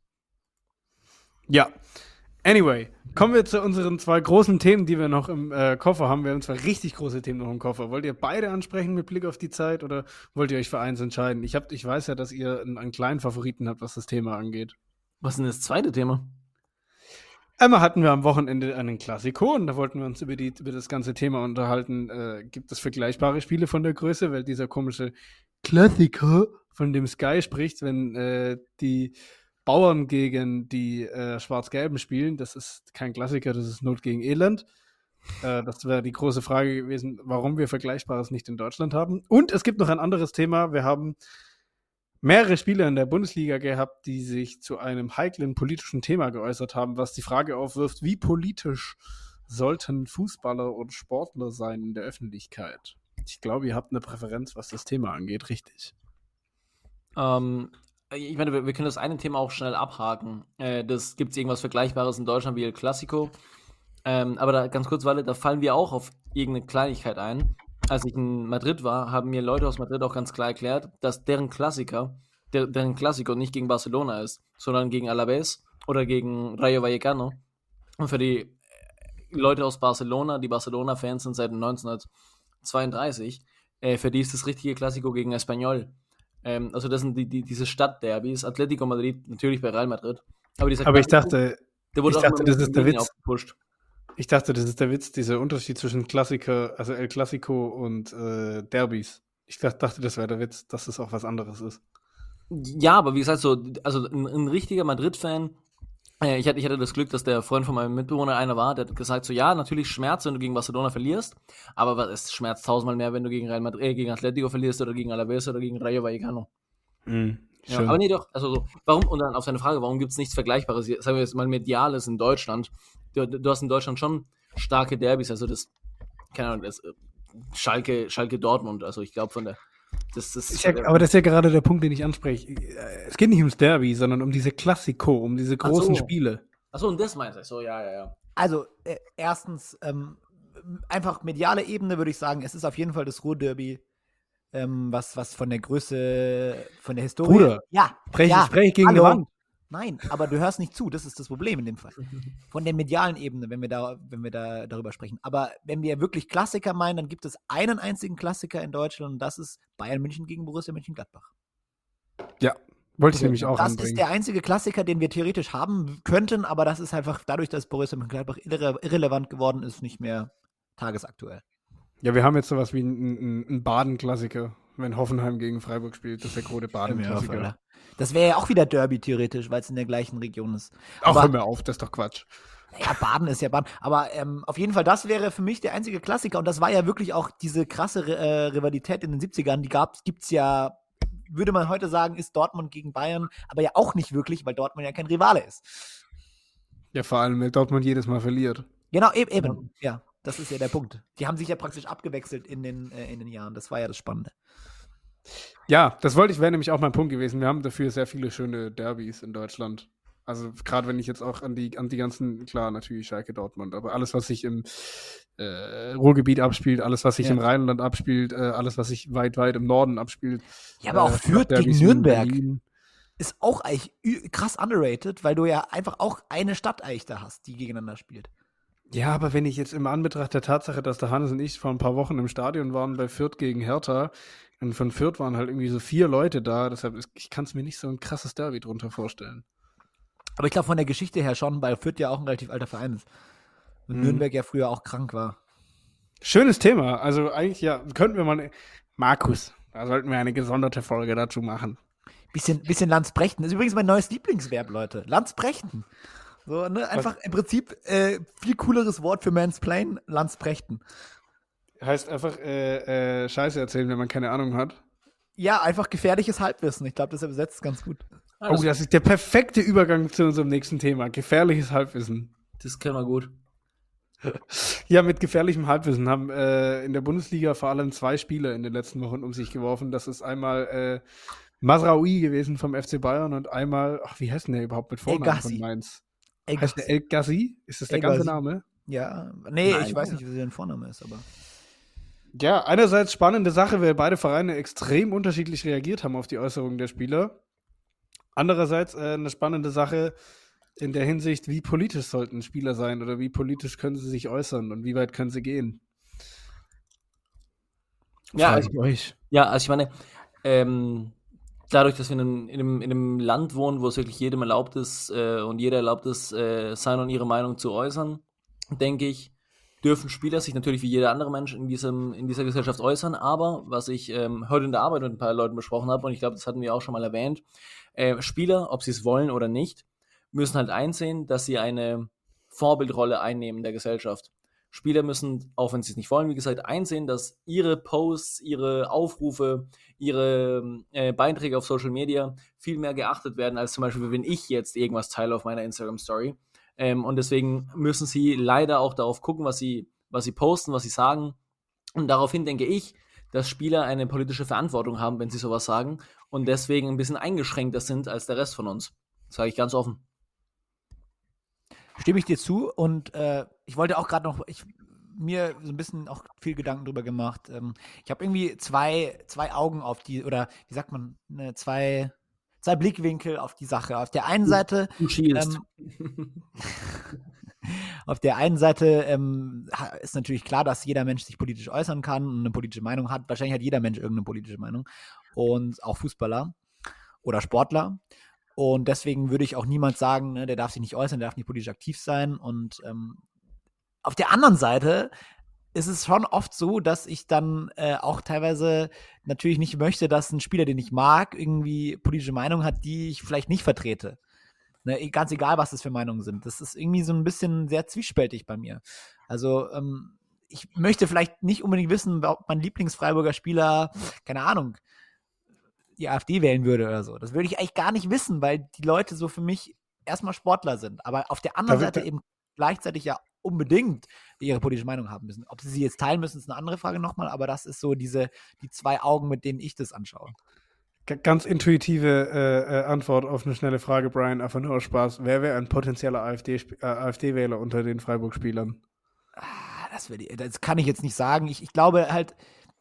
Ja. Anyway, kommen wir zu unseren 2 großen Themen, die wir noch im Koffer haben. Wir haben 2 richtig große Themen noch im Koffer. Wollt ihr beide ansprechen mit Blick auf die Zeit oder wollt ihr euch für eins entscheiden? Ich weiß ja, dass ihr einen kleinen Favoriten habt, was das Thema angeht. Was ist denn das zweite Thema? Einmal hatten wir am Wochenende einen Klassiko und da wollten wir uns über das ganze Thema unterhalten. Gibt es vergleichbare Spiele von der Größe? Weil dieser komische Klassiker, von dem Sky spricht, wenn die Bauern gegen die Schwarz-Gelben spielen. Das ist kein Klassiker, das ist Not gegen Elend. Das wäre die große Frage gewesen, warum wir Vergleichbares nicht in Deutschland haben. Und es gibt noch ein anderes Thema. Wir haben mehrere Spieler in der Bundesliga gehabt, die sich zu einem heiklen politischen Thema geäußert haben, was die Frage aufwirft, wie politisch sollten Fußballer und Sportler sein in der Öffentlichkeit? Ich glaube, ihr habt eine Präferenz, was das Thema angeht, richtig? Ich meine, wir können das eine Thema auch schnell abhaken. Das gibt es irgendwas Vergleichbares in Deutschland wie El Clasico. Aber da ganz kurz, weil da fallen wir auch auf irgendeine Kleinigkeit ein. Als ich in Madrid war, haben mir Leute aus Madrid auch ganz klar erklärt, dass deren Clasico nicht gegen Barcelona ist, sondern gegen Alavés oder gegen Rayo Vallecano. Und für die Leute aus Barcelona, die Barcelona-Fans sind seit 1932, für die ist das richtige Clasico gegen Espanyol. Also das sind diese Stadtderbys, Atletico Madrid, natürlich bei Real Madrid. Aber ich Clasico, dachte, das ist der Witz. Aufgepusht. Ich dachte, das ist der Witz, dieser Unterschied zwischen Klassiker, also El Clasico und Derbys. Ich dachte, das wäre der Witz, dass das auch was anderes ist. Ja, aber wie gesagt, also ein richtiger Madrid-Fan, ich hatte das Glück, dass der Freund von meinem Mitbewohner einer war, der hat gesagt, so ja, natürlich schmerzt, wenn du gegen Barcelona verlierst, aber es schmerzt tausendmal mehr, wenn du gegen Real Madrid, gegen Atletico verlierst oder gegen Alavés oder gegen Rayo Vallecano. Ja, aber nee, doch, also so, warum, und dann auf seine Frage, warum gibt es nichts Vergleichbares, sagen wir jetzt mal Mediales in Deutschland, du hast in Deutschland schon starke Derbys, also das, keine Ahnung, das Schalke Dortmund, also ich glaube von der, aber das ist ja gerade der Punkt, den ich anspreche. Es geht nicht ums Derby, sondern um diese Klassiko, um diese großen Spiele. Achso, und das meinst du? So, ja. Also, erstens, einfach mediale Ebene würde ich sagen, es ist auf jeden Fall das Ruhr-Derby, was von der Größe, von der Historie. Bruder, spreche ich gegen die Wand. Nein, aber du hörst nicht zu, das ist das Problem in dem Fall. Von der medialen Ebene, wenn wir da darüber sprechen. Aber wenn wir wirklich Klassiker meinen, dann gibt es einen einzigen Klassiker in Deutschland und das ist Bayern München gegen Borussia Mönchengladbach. Ja, wollte ich nämlich auch Das anbringen. ist der einzige Klassiker, den wir theoretisch haben könnten, aber das ist einfach dadurch, dass Borussia Mönchengladbach irrelevant geworden ist, nicht mehr tagesaktuell. Ja, wir haben jetzt sowas wie einen Baden-Klassiker, wenn Hoffenheim gegen Freiburg spielt. Das ist der große Baden-Klassiker. Das wäre ja auch wieder Derby theoretisch, weil es in der gleichen Region ist. Ach, hör mir auf, das ist doch Quatsch. Ja, Baden ist ja Baden. Aber auf jeden Fall, das wäre für mich der einzige Klassiker. Und das war ja wirklich auch diese krasse Rivalität in den 70ern. Die gibt's ja, würde man heute sagen, ist Dortmund gegen Bayern, aber ja auch nicht wirklich, weil Dortmund ja kein Rivale ist. Ja, vor allem, weil Dortmund jedes Mal verliert. Genau, eben. Ja, das ist ja der Punkt. Die haben sich ja praktisch abgewechselt in den Jahren. Das war ja das Spannende. Ja, das wäre nämlich auch mein Punkt gewesen. Wir haben dafür sehr viele schöne Derbys in Deutschland. Also gerade wenn ich jetzt auch an die ganzen, klar, natürlich Schalke Dortmund, aber alles, was sich im Ruhrgebiet abspielt, alles, was sich im Rheinland abspielt, alles, was sich weit im Norden abspielt. Ja, aber auch Fürth gegen Nürnberg ist auch eigentlich krass underrated, weil du ja einfach auch eine Stadt eigentlich da hast, die gegeneinander spielt. Ja, aber wenn ich jetzt im Anbetracht der Tatsache, dass der Hannes und ich vor ein paar Wochen im Stadion waren bei Fürth gegen Hertha, und von Fürth waren halt irgendwie so 4 Leute da, deshalb ich kann es mir nicht so ein krasses Derby drunter vorstellen. Aber ich glaube von der Geschichte her schon, weil Fürth ja auch ein relativ alter Verein ist. Und Nürnberg ja früher auch krank war. Schönes Thema. Also eigentlich, ja, könnten wir mal, Markus, da sollten wir eine gesonderte Folge dazu machen. Bisschen Landsbrechten. Das ist übrigens mein neues Lieblingsverb, Leute. Landsbrechten. So, ne? Einfach im Prinzip viel cooleres Wort für Mansplain, Landsbrechten. Heißt einfach Scheiße erzählen, wenn man keine Ahnung hat. Ja, einfach gefährliches Halbwissen. Ich glaube, das übersetzt ganz gut. Oh, das ist der perfekte Übergang zu unserem nächsten Thema. Gefährliches Halbwissen. Das kennen wir gut. Ja, mit gefährlichem Halbwissen haben in der Bundesliga vor allem 2 Spieler in den letzten Wochen um sich geworfen. Das ist einmal Mazraoui gewesen vom FC Bayern und einmal, wie heißt denn der überhaupt mit Vornamen von Mainz? Heißt der El Ghazi? Ist das der ganze Name? Ja, nee, ich weiß nicht, wie der Vorname ist, aber. Ja, einerseits spannende Sache, weil beide Vereine extrem unterschiedlich reagiert haben auf die Äußerungen der Spieler. Andererseits eine spannende Sache in der Hinsicht, wie politisch sollten Spieler sein oder wie politisch können sie sich äußern und wie weit können sie gehen. Ja, also ich meine, dadurch, dass wir in einem Land wohnen, wo es wirklich jedem erlaubt ist und jeder erlaubt ist, seine und ihre Meinung zu äußern, denke ich, dürfen Spieler sich natürlich wie jeder andere Mensch in dieser Gesellschaft äußern, aber was ich heute in der Arbeit mit ein paar Leuten besprochen habe, und ich glaube, das hatten wir auch schon mal erwähnt, Spieler, ob sie es wollen oder nicht, müssen halt einsehen, dass sie eine Vorbildrolle einnehmen in der Gesellschaft. Spieler müssen, auch wenn sie es nicht wollen, wie gesagt, einsehen, dass ihre Posts, ihre Aufrufe, ihre Beiträge auf Social Media viel mehr geachtet werden, als zum Beispiel, wenn ich jetzt irgendwas teile auf meiner Instagram-Story. Und deswegen müssen sie leider auch darauf gucken, was sie posten, was sie sagen. Und daraufhin denke ich, dass Spieler eine politische Verantwortung haben, wenn sie sowas sagen und deswegen ein bisschen eingeschränkter sind als der Rest von uns. Das sage ich ganz offen. Stimme ich dir zu und ich wollte auch gerade noch, mir so ein bisschen auch viel Gedanken drüber gemacht. Ich habe irgendwie zwei Augen auf die, oder wie sagt man, zwei Blickwinkel auf die Sache. Auf der einen Seite auf der einen Seite ist natürlich klar, dass jeder Mensch sich politisch äußern kann und eine politische Meinung hat. Wahrscheinlich hat jeder Mensch irgendeine politische Meinung und auch Fußballer oder Sportler. Und deswegen würde ich auch niemand sagen, ne, der darf sich nicht äußern, der darf nicht politisch aktiv sein. Und auf der anderen Seite ist es schon oft so, dass ich dann auch teilweise natürlich nicht möchte, dass ein Spieler, den ich mag, irgendwie politische Meinung hat, die ich vielleicht nicht vertrete. Ne, ganz egal, was das für Meinungen sind. Das ist irgendwie so ein bisschen sehr zwiespältig bei mir. Also ich möchte vielleicht nicht unbedingt wissen, ob mein Lieblingsfreiburger Spieler, keine Ahnung, die AfD wählen würde oder so. Das würde ich eigentlich gar nicht wissen, weil die Leute so für mich erstmal Sportler sind. Aber auf der anderen Seite eben gleichzeitig ja unbedingt ihre politische Meinung haben müssen. Ob sie jetzt teilen müssen, ist eine andere Frage nochmal, aber das ist so die zwei Augen, mit denen ich das anschaue. Ganz intuitive Antwort auf eine schnelle Frage, Brian, einfach nur aus Spaß. Wer wäre ein potenzieller AfD-Wähler unter den Freiburg-Spielern? Das kann ich jetzt nicht sagen. Ich glaube halt,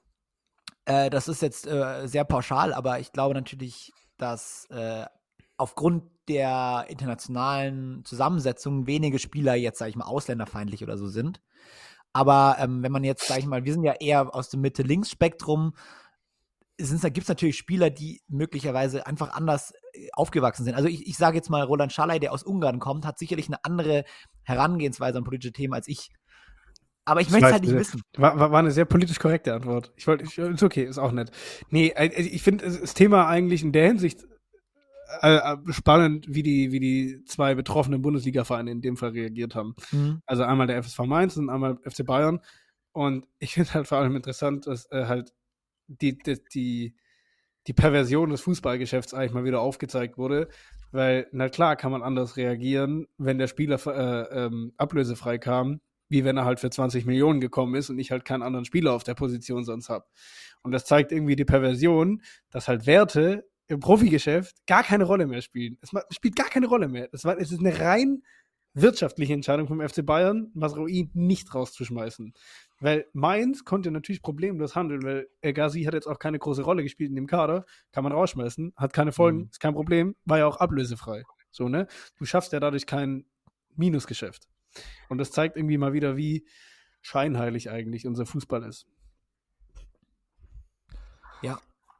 das ist jetzt sehr pauschal, aber ich glaube natürlich, dass aufgrund der internationalen Zusammensetzung wenige Spieler jetzt, sage ich mal, ausländerfeindlich oder so sind. Aber wenn man jetzt, sage ich mal, wir sind ja eher aus dem Mitte-Links-Spektrum, gibt es natürlich Spieler, die möglicherweise einfach anders aufgewachsen sind. Also ich sage jetzt mal, Roland Schalay, der aus Ungarn kommt, hat sicherlich eine andere Herangehensweise an politische Themen als ich. Aber ich möchte es halt nicht wissen. War eine sehr politisch korrekte Antwort. Ist okay, ist auch nett. Nee, ich finde das Thema eigentlich in der Hinsicht spannend, wie die zwei betroffenen Bundesliga-Vereine in dem Fall reagiert haben. Mhm. Also einmal der FSV Mainz und einmal FC Bayern. Und ich finde halt vor allem interessant, dass halt die Perversion des Fußballgeschäfts eigentlich mal wieder aufgezeigt wurde, weil, na klar, kann man anders reagieren, wenn der Spieler ablösefrei kam, wie wenn er halt für 20 Millionen gekommen ist und ich halt keinen anderen Spieler auf der Position sonst habe. Und das zeigt irgendwie die Perversion, dass halt Werte im Profigeschäft gar keine Rolle mehr spielen. Es spielt gar keine Rolle mehr. Es ist eine rein wirtschaftliche Entscheidung vom FC Bayern, Mazraoui nicht rauszuschmeißen. Weil Mainz konnte natürlich problemlos handeln, weil El Ghazi hat jetzt auch keine große Rolle gespielt in dem Kader, kann man rausschmeißen, hat keine Folgen, ist kein Problem, war ja auch ablösefrei. So, ne? Du schaffst ja dadurch kein Minusgeschäft. Und das zeigt irgendwie mal wieder, wie scheinheilig eigentlich unser Fußball ist. Ja.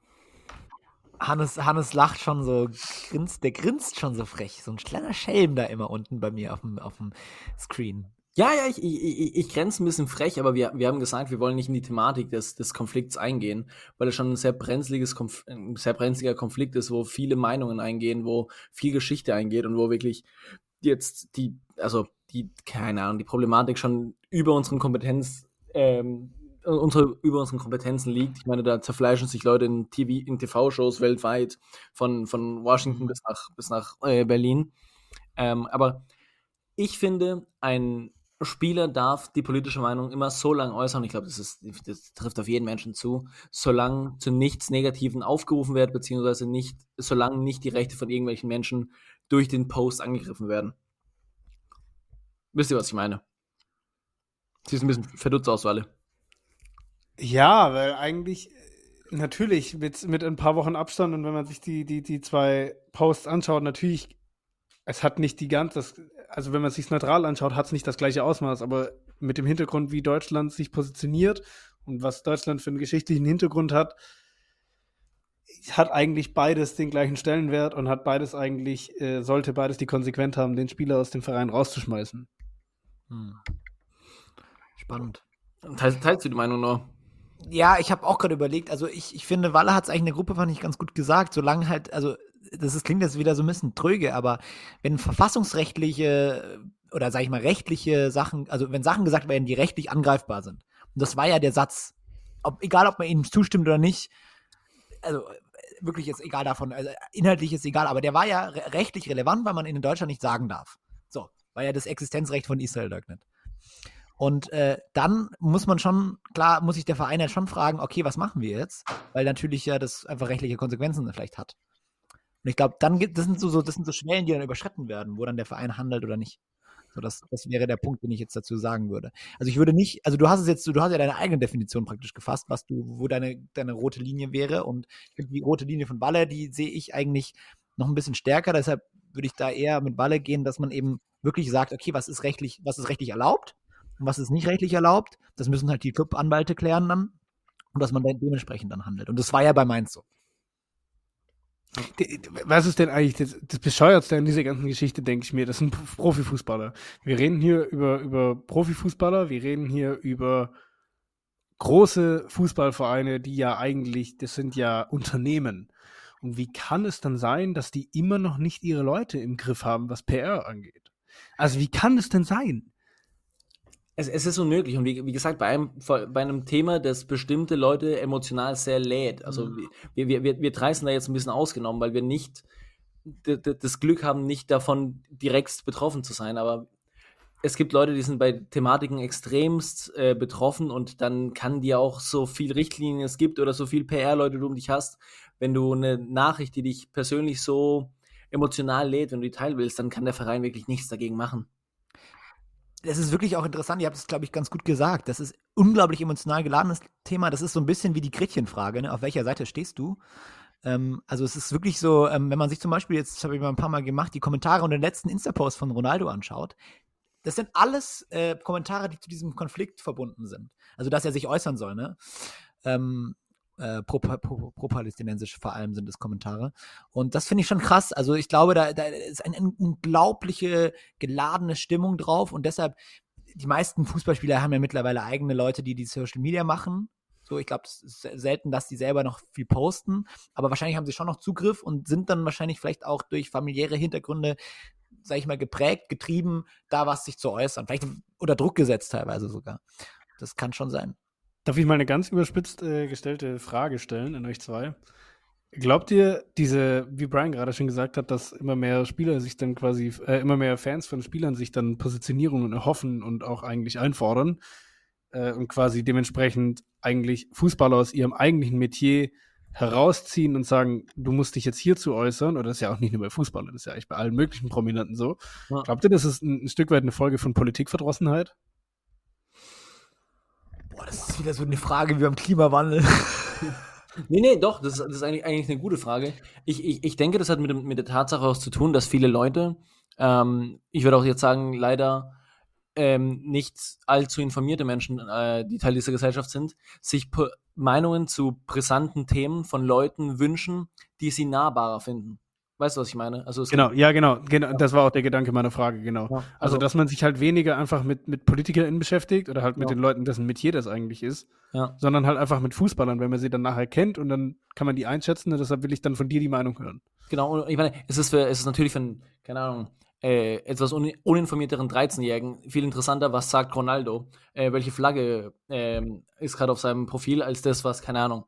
Hannes lacht schon so, der grinst schon so frech. So ein kleiner Schelm da immer unten bei mir auf dem Screen. Ja, ich grenze ein bisschen frech, aber wir haben gesagt, wir wollen nicht in die Thematik des Konflikts eingehen, weil es schon ein sehr brenzliger Konflikt ist, wo viele Meinungen eingehen, wo viel Geschichte eingeht und wo wirklich jetzt die Problematik schon über unseren Kompetenzen liegt. Ich meine, da zerfleischen sich Leute in TV-Shows weltweit, von Washington bis nach Berlin. Aber ich finde, ein Spieler darf die politische Meinung immer so lange äußern, ich glaube, das trifft auf jeden Menschen zu, solange zu nichts Negativen aufgerufen wird, beziehungsweise solange nicht die Rechte von irgendwelchen Menschen durch den Post angegriffen werden. Wisst ihr, was ich meine? Sieht ein bisschen verdutzt aus, alle. Ja, weil eigentlich natürlich mit ein paar Wochen Abstand und wenn man sich die zwei Posts anschaut, natürlich, es hat nicht also wenn man es sich neutral anschaut, hat es nicht das gleiche Ausmaß, aber mit dem Hintergrund, wie Deutschland sich positioniert und was Deutschland für einen geschichtlichen Hintergrund hat eigentlich beides den gleichen Stellenwert und hat beides eigentlich, sollte beides die Konsequenz haben, den Spieler aus dem Verein rauszuschmeißen. Spannend. Teilst du die Meinung noch? Ja, ich habe auch gerade überlegt, also ich finde, Walle hat es eigentlich in der Gruppe, fand ich, ganz gut gesagt, solange halt, also klingt jetzt wieder so ein bisschen tröge, aber wenn verfassungsrechtliche oder sag ich mal rechtliche Sachen, also wenn Sachen gesagt werden, die rechtlich angreifbar sind, und das war ja der Satz, egal ob man ihnen zustimmt oder nicht, also wirklich ist egal davon, also inhaltlich ist egal, aber der war ja rechtlich relevant, weil man ihn in Deutschland nicht sagen darf. So, war ja das Existenzrecht von Israel leugnet. Und dann muss sich der Verein halt schon fragen, okay, was machen wir jetzt? Weil natürlich ja das einfach rechtliche Konsequenzen vielleicht hat. Und ich glaube, das sind so Schwellen, die dann überschritten werden, wo dann der Verein handelt oder nicht. So, das wäre der Punkt, den ich jetzt dazu sagen würde. Also ich würde nicht, also du hast ja deine eigene Definition praktisch gefasst, wo deine rote Linie wäre. Und ich finde, die rote Linie von Walle, die sehe ich eigentlich noch ein bisschen stärker. Deshalb würde ich da eher mit Walle gehen, dass man eben wirklich sagt, okay, was ist rechtlich erlaubt und was ist nicht rechtlich erlaubt. Das müssen halt die Club-Anwälte klären dann. Und dass man dann dementsprechend dann handelt. Und das war ja bei Mainz so. Was ist denn eigentlich das Bescheuertste an dieser ganzen Geschichte, denke ich mir? Das sind Profifußballer. Wir reden hier über Profifußballer, wir reden hier über große Fußballvereine, die ja eigentlich, das sind ja Unternehmen. Und wie kann es dann sein, dass die immer noch nicht ihre Leute im Griff haben, was PR angeht? Also wie kann es denn sein? Es ist unmöglich und wie gesagt, bei einem Thema, das bestimmte Leute emotional sehr lädt. Also wir drei sind da jetzt ein bisschen ausgenommen, weil wir nicht das Glück haben, nicht davon direkt betroffen zu sein. Aber es gibt Leute, die sind bei Thematiken extremst betroffen und dann kann dir auch so viel Richtlinien es gibt oder so viel PR-Leute du um dich hast, wenn du eine Nachricht, die dich persönlich so emotional lädt, wenn du die teilen willst, dann kann der Verein wirklich nichts dagegen machen. Das ist wirklich auch interessant, ihr habt es, glaube ich, ganz gut gesagt. Das ist unglaublich emotional geladenes Thema. Das ist so ein bisschen wie die Gretchenfrage, ne? Auf welcher Seite stehst du? Also es ist wirklich so, wenn man sich zum Beispiel, jetzt das habe ich mal ein paar Mal gemacht, die Kommentare unter den letzten Insta-Post von Ronaldo anschaut, das sind alles Kommentare, die zu diesem Konflikt verbunden sind. Also dass er sich äußern soll, ne? Pro-palästinensisch vor allem sind es Kommentare. Und das finde ich schon krass. Also ich glaube, da ist eine unglaubliche geladene Stimmung drauf und deshalb, die meisten Fußballspieler haben ja mittlerweile eigene Leute, die Social Media machen. So, ich glaube, es ist selten, dass die selber noch viel posten, aber wahrscheinlich haben sie schon noch Zugriff und sind dann wahrscheinlich vielleicht auch durch familiäre Hintergründe, sag ich mal, geprägt, getrieben, da was sich zu äußern. Vielleicht unter Druck gesetzt teilweise sogar. Das kann schon sein. Darf ich mal eine ganz überspitzt gestellte Frage stellen an euch zwei? Glaubt ihr, wie Brian gerade schon gesagt hat, dass immer mehr Spieler sich dann quasi, immer mehr Fans von Spielern sich dann Positionierungen erhoffen und auch eigentlich einfordern und quasi dementsprechend eigentlich Fußballer aus ihrem eigentlichen Metier herausziehen und sagen, du musst dich jetzt hierzu äußern, oder das ist ja auch nicht nur bei Fußballern, das ist ja eigentlich bei allen möglichen Prominenten so. Ja. Glaubt ihr, das ist ein Stück weit eine Folge von Politikverdrossenheit? Boah, das ist wieder so eine Frage wie beim Klimawandel. Nee, doch, das ist eigentlich eine gute Frage. Ich denke, das hat mit der Tatsache auch zu tun, dass viele Leute, ich würde auch jetzt sagen, leider nicht allzu informierte Menschen, die Teil dieser Gesellschaft sind, sich Meinungen zu brisanten Themen von Leuten wünschen, die sie nahbarer finden. Weißt du, was ich meine? Also genau, das war auch der Gedanke meiner Frage, genau. Ja, also, dass man sich halt weniger einfach mit PolitikerInnen beschäftigt oder halt mit den Leuten, dessen Metier das eigentlich ist, sondern halt einfach mit Fußballern, wenn man sie dann nachher kennt und dann kann man die einschätzen und deshalb will ich dann von dir die Meinung hören. Genau, und ich meine, es ist natürlich für einen, keine Ahnung, etwas uninformierteren 13-Jährigen viel interessanter, was sagt Ronaldo, welche Flagge ist gerade auf seinem Profil, als das, was, keine Ahnung,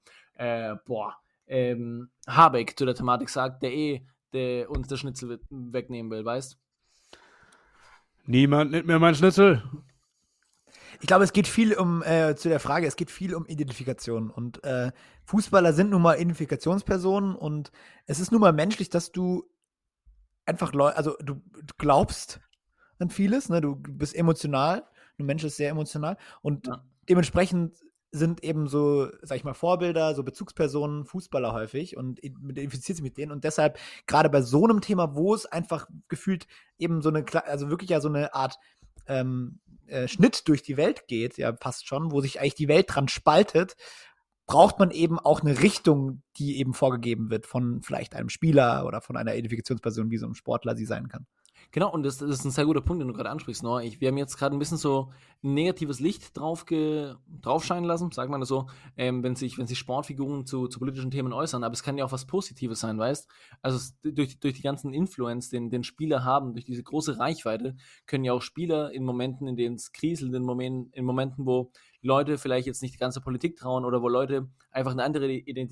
Habeck zu der Thematik sagt, der uns das Schnitzel wegnehmen will, weißt? Niemand nimmt mir mein Schnitzel. Ich glaube, es geht viel zu der Frage, es geht viel um Identifikation und Fußballer sind nun mal Identifikationspersonen und es ist nun mal menschlich, dass du einfach, du glaubst an vieles, ne? Du bist emotional, ein Mensch ist sehr emotional und dementsprechend sind eben so, sag ich mal, Vorbilder, so Bezugspersonen, Fußballer häufig und identifiziert sich mit denen und deshalb gerade bei so einem Thema, wo es einfach gefühlt eben so eine, also wirklich ja so eine Art Schnitt durch die Welt geht, ja passt schon, wo sich eigentlich die Welt dran spaltet, braucht man eben auch eine Richtung, die eben vorgegeben wird von vielleicht einem Spieler oder von einer Identifikationsperson, wie so ein Sportler sie sein kann. Genau, und das ist ein sehr guter Punkt, den du gerade ansprichst, Noah. Wir haben jetzt gerade ein bisschen so ein negatives Licht draufscheinen lassen, sagt man das so, wenn sich Sportfiguren zu politischen Themen äußern. Aber es kann ja auch was Positives sein, weißt? Also durch die ganzen Influence, den Spieler haben, durch diese große Reichweite, können ja auch Spieler in Momenten, in denen es kriselt, in Momenten, wo Leute vielleicht jetzt nicht die ganze Politik trauen oder wo Leute einfach eine andere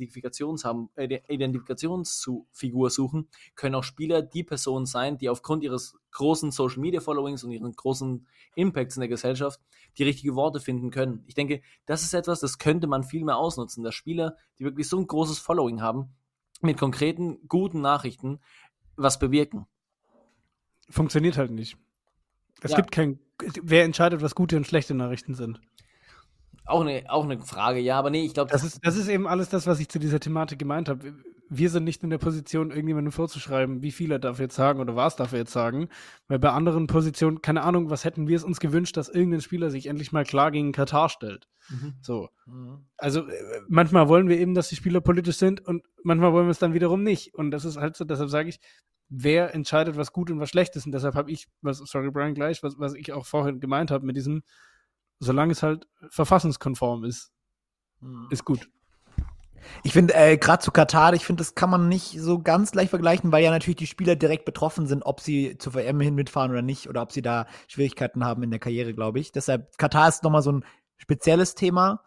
Identifikationsfigur suchen, können auch Spieler die Person sein, die aufgrund ihres großen Social-Media-Followings und ihren großen Impacts in der Gesellschaft die richtigen Worte finden können. Ich denke, das ist etwas, das könnte man viel mehr ausnutzen, dass Spieler, die wirklich so ein großes Following haben, mit konkreten, guten Nachrichten was bewirken. Funktioniert halt nicht. Es gibt wer entscheidet, was gute und schlechte Nachrichten sind? Auch eine Frage, ja, aber nee, ich glaube... Das ist eben alles das, was ich zu dieser Thematik gemeint habe. Wir sind nicht in der Position, irgendjemandem vorzuschreiben, wie viel er darf jetzt sagen oder was darf er jetzt sagen. Weil bei anderen Positionen, keine Ahnung, was hätten wir es uns gewünscht, dass irgendein Spieler sich endlich mal klar gegen Katar stellt. So. Also manchmal wollen wir eben, dass die Spieler politisch sind und manchmal wollen wir es dann wiederum nicht. Und das ist halt so, deshalb sage ich, wer entscheidet, was gut und was schlecht ist. Und deshalb habe ich, was ich auch vorhin gemeint habe mit diesem, solange es halt verfassungskonform ist, ist gut. Ich finde, gerade zu Katar, ich finde, das kann man nicht so ganz gleich vergleichen, weil ja natürlich die Spieler direkt betroffen sind, ob sie zur WM hin mitfahren oder nicht, oder ob sie da Schwierigkeiten haben in der Karriere, glaube ich. Deshalb, Katar ist nochmal so ein spezielles Thema,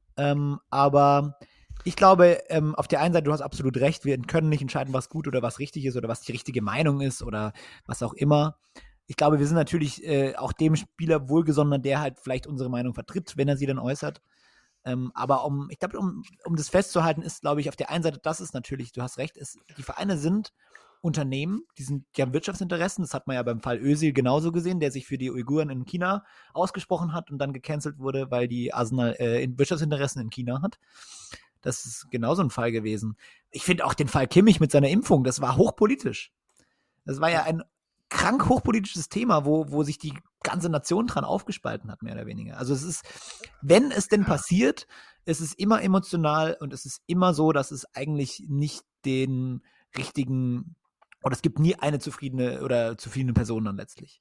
aber ich glaube, auf der einen Seite, du hast absolut recht, wir können nicht entscheiden, was gut oder was richtig ist oder was die richtige Meinung ist oder was auch immer. Ich glaube, wir sind natürlich auch dem Spieler wohlgesonnen, der halt vielleicht unsere Meinung vertritt, wenn er sie dann äußert. Aber um das festzuhalten, ist, glaube ich, auf der einen Seite, das ist natürlich, du hast recht, die Vereine sind Unternehmen, die haben Wirtschaftsinteressen. Das hat man ja beim Fall Özil genauso gesehen, der sich für die Uiguren in China ausgesprochen hat und dann gecancelt wurde, weil die Arsenal Wirtschaftsinteressen in China hat. Das ist genauso ein Fall gewesen. Ich finde auch den Fall Kimmich mit seiner Impfung, das war hochpolitisch. Das war ja ein krank hochpolitisches Thema, wo sich die ganze Nation dran aufgespalten hat, mehr oder weniger. Also es ist, wenn es denn passiert, es ist immer emotional und es ist immer so, dass es eigentlich nicht den richtigen, oder es gibt nie eine zufriedene Person dann letztlich.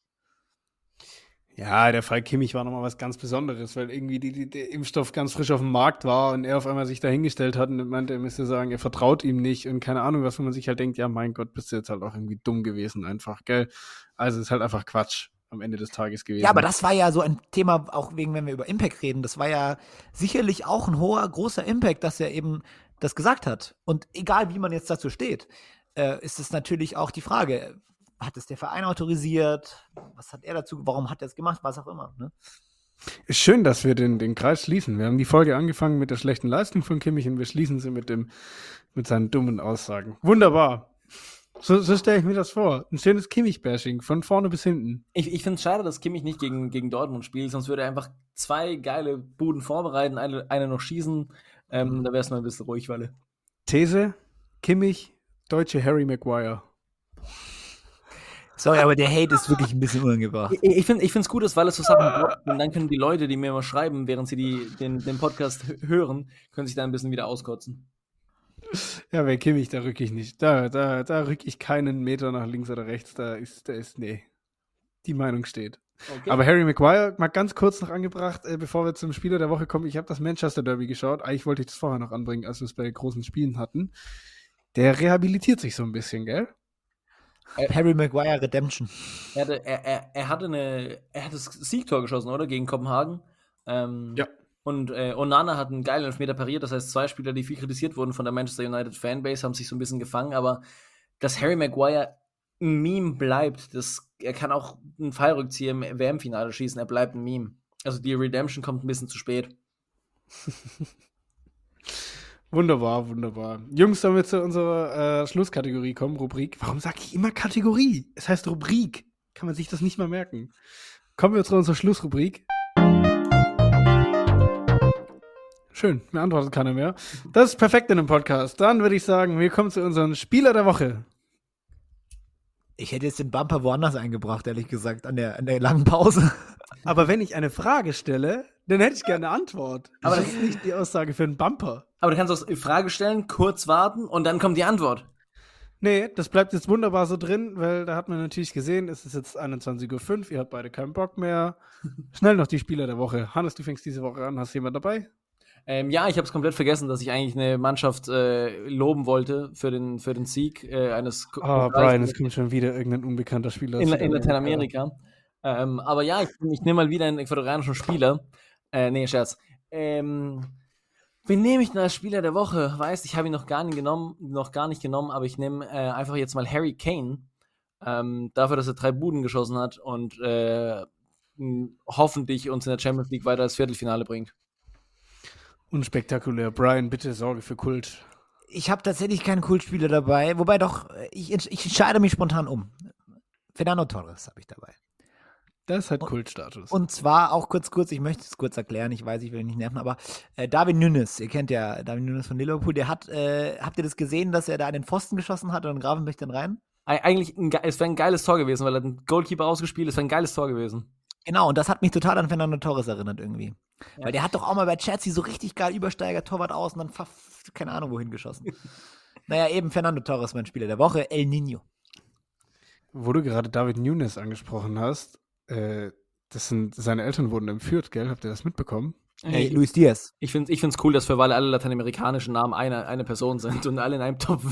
Ja, der Fall Kimmich war nochmal was ganz Besonderes, weil irgendwie der Impfstoff ganz frisch auf dem Markt war und er auf einmal sich dahingestellt hat und meinte, er müsste sagen, er vertraut ihm nicht und keine Ahnung, was, wo man sich halt denkt, ja, mein Gott, bist du jetzt halt auch irgendwie dumm gewesen einfach, gell? Also ist halt einfach Quatsch am Ende des Tages gewesen. Ja, aber das war ja so ein Thema, auch wegen, wenn wir über Impact reden, das war ja sicherlich auch ein großer Impact, dass er eben das gesagt hat. Und egal, wie man jetzt dazu steht, ist es natürlich auch die Frage, hat es der Verein autorisiert? Was hat er dazu? Warum hat er es gemacht? Was auch immer. Ne? Ist schön, dass wir den Kreis schließen. Wir haben die Folge angefangen mit der schlechten Leistung von Kimmich und wir schließen sie mit seinen dummen Aussagen. Wunderbar. So stelle ich mir das vor. Ein schönes Kimmich-Bashing von vorne bis hinten. Ich finde es schade, dass Kimmich nicht gegen Dortmund spielt, sonst würde er einfach 2 geile Buden vorbereiten, eine noch schießen. Da wäre es mal ein bisschen ruhig, Walle. These: Kimmich, deutsche Harry Maguire. Sorry, aber der Hate ist wirklich ein bisschen unangebracht. Ich finde es gut, dass Walle so Sachen blockt, und dann können die Leute, die mir immer schreiben, während sie den Podcast hören, können sich da ein bisschen wieder auskotzen. Ja, bei Kimmich, da rücke ich nicht. Da rücke ich keinen Meter nach links oder rechts. Nee. Die Meinung steht. Okay. Aber Harry Maguire, mal ganz kurz noch angebracht, bevor wir zum Spieler der Woche kommen. Ich habe das Manchester Derby geschaut. Eigentlich wollte ich das vorher noch anbringen, als wir es bei großen Spielen hatten. Der rehabilitiert sich so ein bisschen, gell? Harry Maguire Redemption. Er hat das Siegtor geschossen, oder? Gegen Kopenhagen. Ja. Und Onana hat einen geilen Elfmeter pariert. Das heißt, 2 Spieler, die viel kritisiert wurden von der Manchester United Fanbase, haben sich so ein bisschen gefangen. Aber dass Harry Maguire ein Meme bleibt, er kann auch einen Fallrückzieher im WM-Finale schießen. Er bleibt ein Meme. Also die Redemption kommt ein bisschen zu spät. Wunderbar, wunderbar. Jungs, sollen wir zu unserer Schlusskategorie kommen, Rubrik. Warum sage ich immer Kategorie? Es heißt Rubrik. Kann man sich das nicht mal merken. Kommen wir zu unserer Schlussrubrik. Schön, mir antwortet keiner mehr. Das ist perfekt in einem Podcast. Dann würde ich sagen, wir kommen zu unserem Spieler der Woche. Ich hätte jetzt den Bumper woanders eingebracht, ehrlich gesagt, an der langen Pause. Aber wenn ich eine Frage stelle, dann hätte ich gerne eine Antwort. Aber das ist nicht die Aussage für einen Bumper. Aber du kannst auch die Frage stellen, kurz warten und dann kommt die Antwort. Nee, das bleibt jetzt wunderbar so drin, weil da hat man natürlich gesehen, es ist jetzt 21:05 Uhr, ihr habt beide keinen Bock mehr. Schnell noch die Spieler der Woche. Hannes, du fängst diese Woche an. Hast du jemand dabei? Ja, ich habe es komplett vergessen, dass ich eigentlich eine Mannschaft loben wollte für den Sieg eines Brian, es kommt schon wieder irgendein unbekannter Spieler. in Lateinamerika. Aber ja, ich nehme mal wieder einen ecuadorianischen Spieler. Nee, Scherz. Wen nehme ich denn als Spieler der Woche? Weißt, ich habe ihn noch gar nicht genommen, aber ich nehme einfach jetzt mal Harry Kane. Dafür, dass er 3 Buden geschossen hat und hoffentlich uns in der Champions League weiter ins Viertelfinale bringt. Unspektakulär. Brian, bitte sorge für Kult. Ich habe tatsächlich keinen Kultspieler dabei, wobei doch, ich entscheide mich spontan um. Fernando Torres habe ich dabei. Das hat Kultstatus. Und zwar auch kurz, ich möchte es kurz erklären, ich weiß, ich will nicht nerven, aber Darwin Núñez, ihr kennt ja Darwin Núñez von Liverpool, der hat, habt ihr das gesehen, dass er da an den Pfosten geschossen hat und Gravenberch dann rein? Eigentlich, es wäre ein geiles Tor gewesen, weil er den Goalkeeper ausgespielt, es wäre ein geiles Tor gewesen. Genau, und das hat mich total an Fernando Torres erinnert irgendwie. Ja. Weil der hat doch auch mal bei Chelsea so richtig geil Übersteiger, Torwart aus und dann keine Ahnung wohin geschossen. Naja, eben Fernando Torres, mein Spieler der Woche, El Niño. Wo du gerade David Núñez angesprochen hast, seine Eltern wurden entführt, gell? Habt ihr das mitbekommen? Hey, Luis Diaz. Ich find's cool, dass für alle lateinamerikanischen Namen eine Person sind und alle in einem Topf.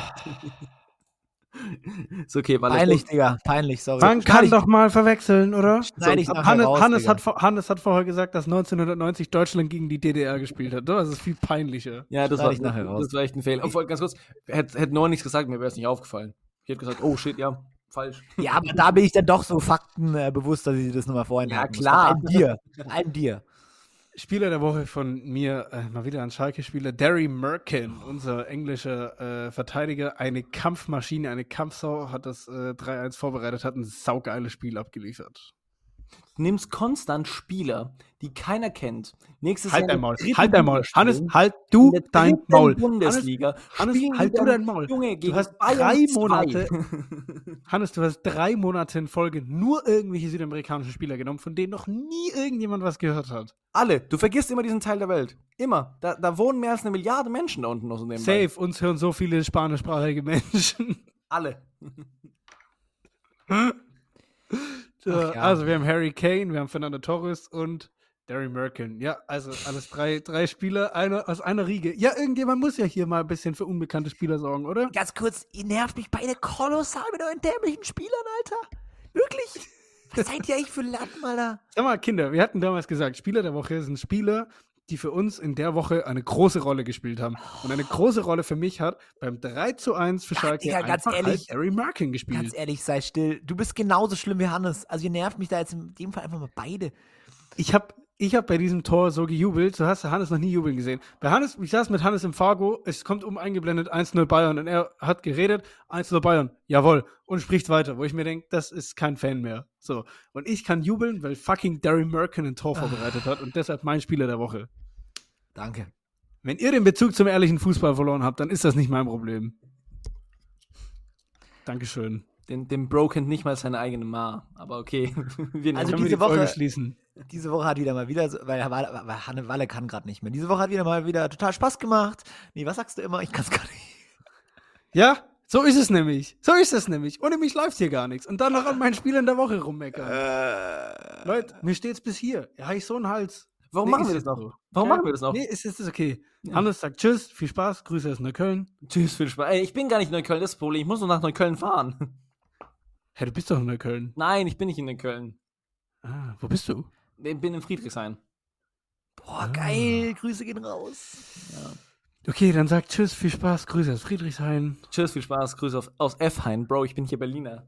Ist okay, weil peinlich, Digga, peinlich, sorry. Man kann doch mal verwechseln, oder? Hannes hat vorher gesagt, dass 1990 Deutschland gegen die DDR gespielt hat. Das ist viel peinlicher. Ja, das war echt ein Fehler. Obwohl, ganz kurz, hätte Noah nichts gesagt, mir wäre es nicht aufgefallen. Ich hätte gesagt, oh shit, ja, falsch. Ja, aber da bin ich dann doch so faktenbewusst, dass ich das nochmal vorenthalten muss. Ja, klar. Allem dir. Spieler der Woche von mir, mal wieder ein Schalke-Spieler, Derry Merkin, unser englischer Verteidiger, eine Kampfmaschine, eine Kampfsau, hat das 3-1 vorbereitet, hat ein saugeiles Spiel abgeliefert. Du nimmst konstant Spieler, die keiner kennt. Nächstes Halt Jahr dein Maul. Hannes, halt du dein Maul. Bundesliga. Hannes, halt du dein Maul. Junge, du hast 3 Monate. Hannes, du hast 3 Monate in Folge nur irgendwelche südamerikanischen Spieler genommen, von denen noch nie irgendjemand was gehört hat. Alle. Du vergisst immer diesen Teil der Welt. Immer. Da wohnen mehr als 1 Milliarde Menschen da unten noch so nebenbei. Safe. Uns hören so viele spanischsprachige Menschen. Alle. So, ja. Also wir haben Harry Kane, wir haben Fernando Torres und Derry Merkin. Ja, also alles 3 Spieler aus einer Riege. Ja, irgendjemand muss ja hier mal ein bisschen für unbekannte Spieler sorgen, oder? Ganz kurz, ihr nervt mich beide kolossal mit euren dämlichen Spielern, Alter. Wirklich? Was seid ihr eigentlich für Lappen, Alter? Sag mal, Kinder, wir hatten damals gesagt, Spieler der Woche sind Spieler, die für uns in der Woche eine große Rolle gespielt haben. Und eine große Rolle für mich hat beim 3-1 für Schalke Digga, ganz ehrlich, Harry Merkin gespielt. Ganz ehrlich, sei still. Du bist genauso schlimm wie Hannes. Also ihr nervt mich da jetzt in dem Fall einfach mal beide. Ich hab bei diesem Tor so gejubelt, so hast du Hannes noch nie jubeln gesehen. Bei Hannes, ich saß mit Hannes im Fargo, es kommt eingeblendet 1-0 Bayern und er hat geredet, 1-0 Bayern, jawohl, und spricht weiter, wo ich mir denke, das ist kein Fan mehr. So. Und ich kann jubeln, weil fucking Derry Merkin ein Tor vorbereitet hat und deshalb mein Spieler der Woche. Danke. Wenn ihr den Bezug zum ehrlichen Fußball verloren habt, dann ist das nicht mein Problem. Dankeschön. Dem Bro kennt nicht mal seine eigene Ma, aber okay. Also diese Woche hat wieder mal, weil Hanne Walle kann gerade nicht mehr. Diese Woche hat wieder total Spaß gemacht. Nee, was sagst du immer? Ich kann es gar nicht. Ja, so ist es nämlich. Ohne mich läuft hier gar nichts. Und dann noch an meinen Spielern der Woche rummeckern. Leute, mir steht's bis hier. Ja, ich so einen Hals. Warum machen wir das noch? Machen wir das noch? Nee, ist okay. Ja. Hannes sagt tschüss, viel Spaß, Grüße aus Neukölln. Tschüss, viel Spaß. Ey, ich bin gar nicht in Neukölln, das ist das Problem. Ich muss nur nach Neukölln fahren. Hey, du bist doch in Neukölln. Nein, ich bin nicht in Neukölln. Ah, wo bist du? Ich bin in Friedrichshain. Boah, geil, Grüße gehen raus. Ja. Okay, dann sag tschüss, viel Spaß, Grüße aus Friedrichshain. Tschüss, viel Spaß, Grüße aus F-Hain. Bro, ich bin hier Berliner.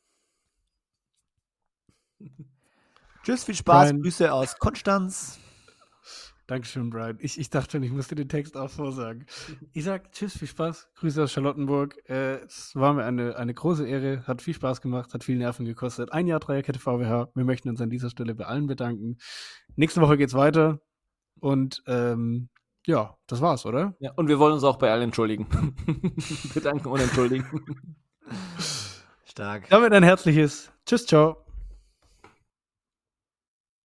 Tschüss, viel Spaß, Brian. Grüße aus Konstanz. Dankeschön, Brian. Ich dachte schon, ich musste den Text auch vorsagen. Ich sag tschüss, viel Spaß, Grüße aus Charlottenburg. Es war mir eine große Ehre, hat viel Spaß gemacht, hat viel Nerven gekostet. 1 Jahr Dreierkette VWH. Wir möchten uns an dieser Stelle bei allen bedanken. Nächste Woche geht's weiter und ja, das war's, oder? Ja, und wir wollen uns auch bei allen entschuldigen. Bedanken und entschuldigen. Stark. Damit ein herzliches Tschüss, ciao.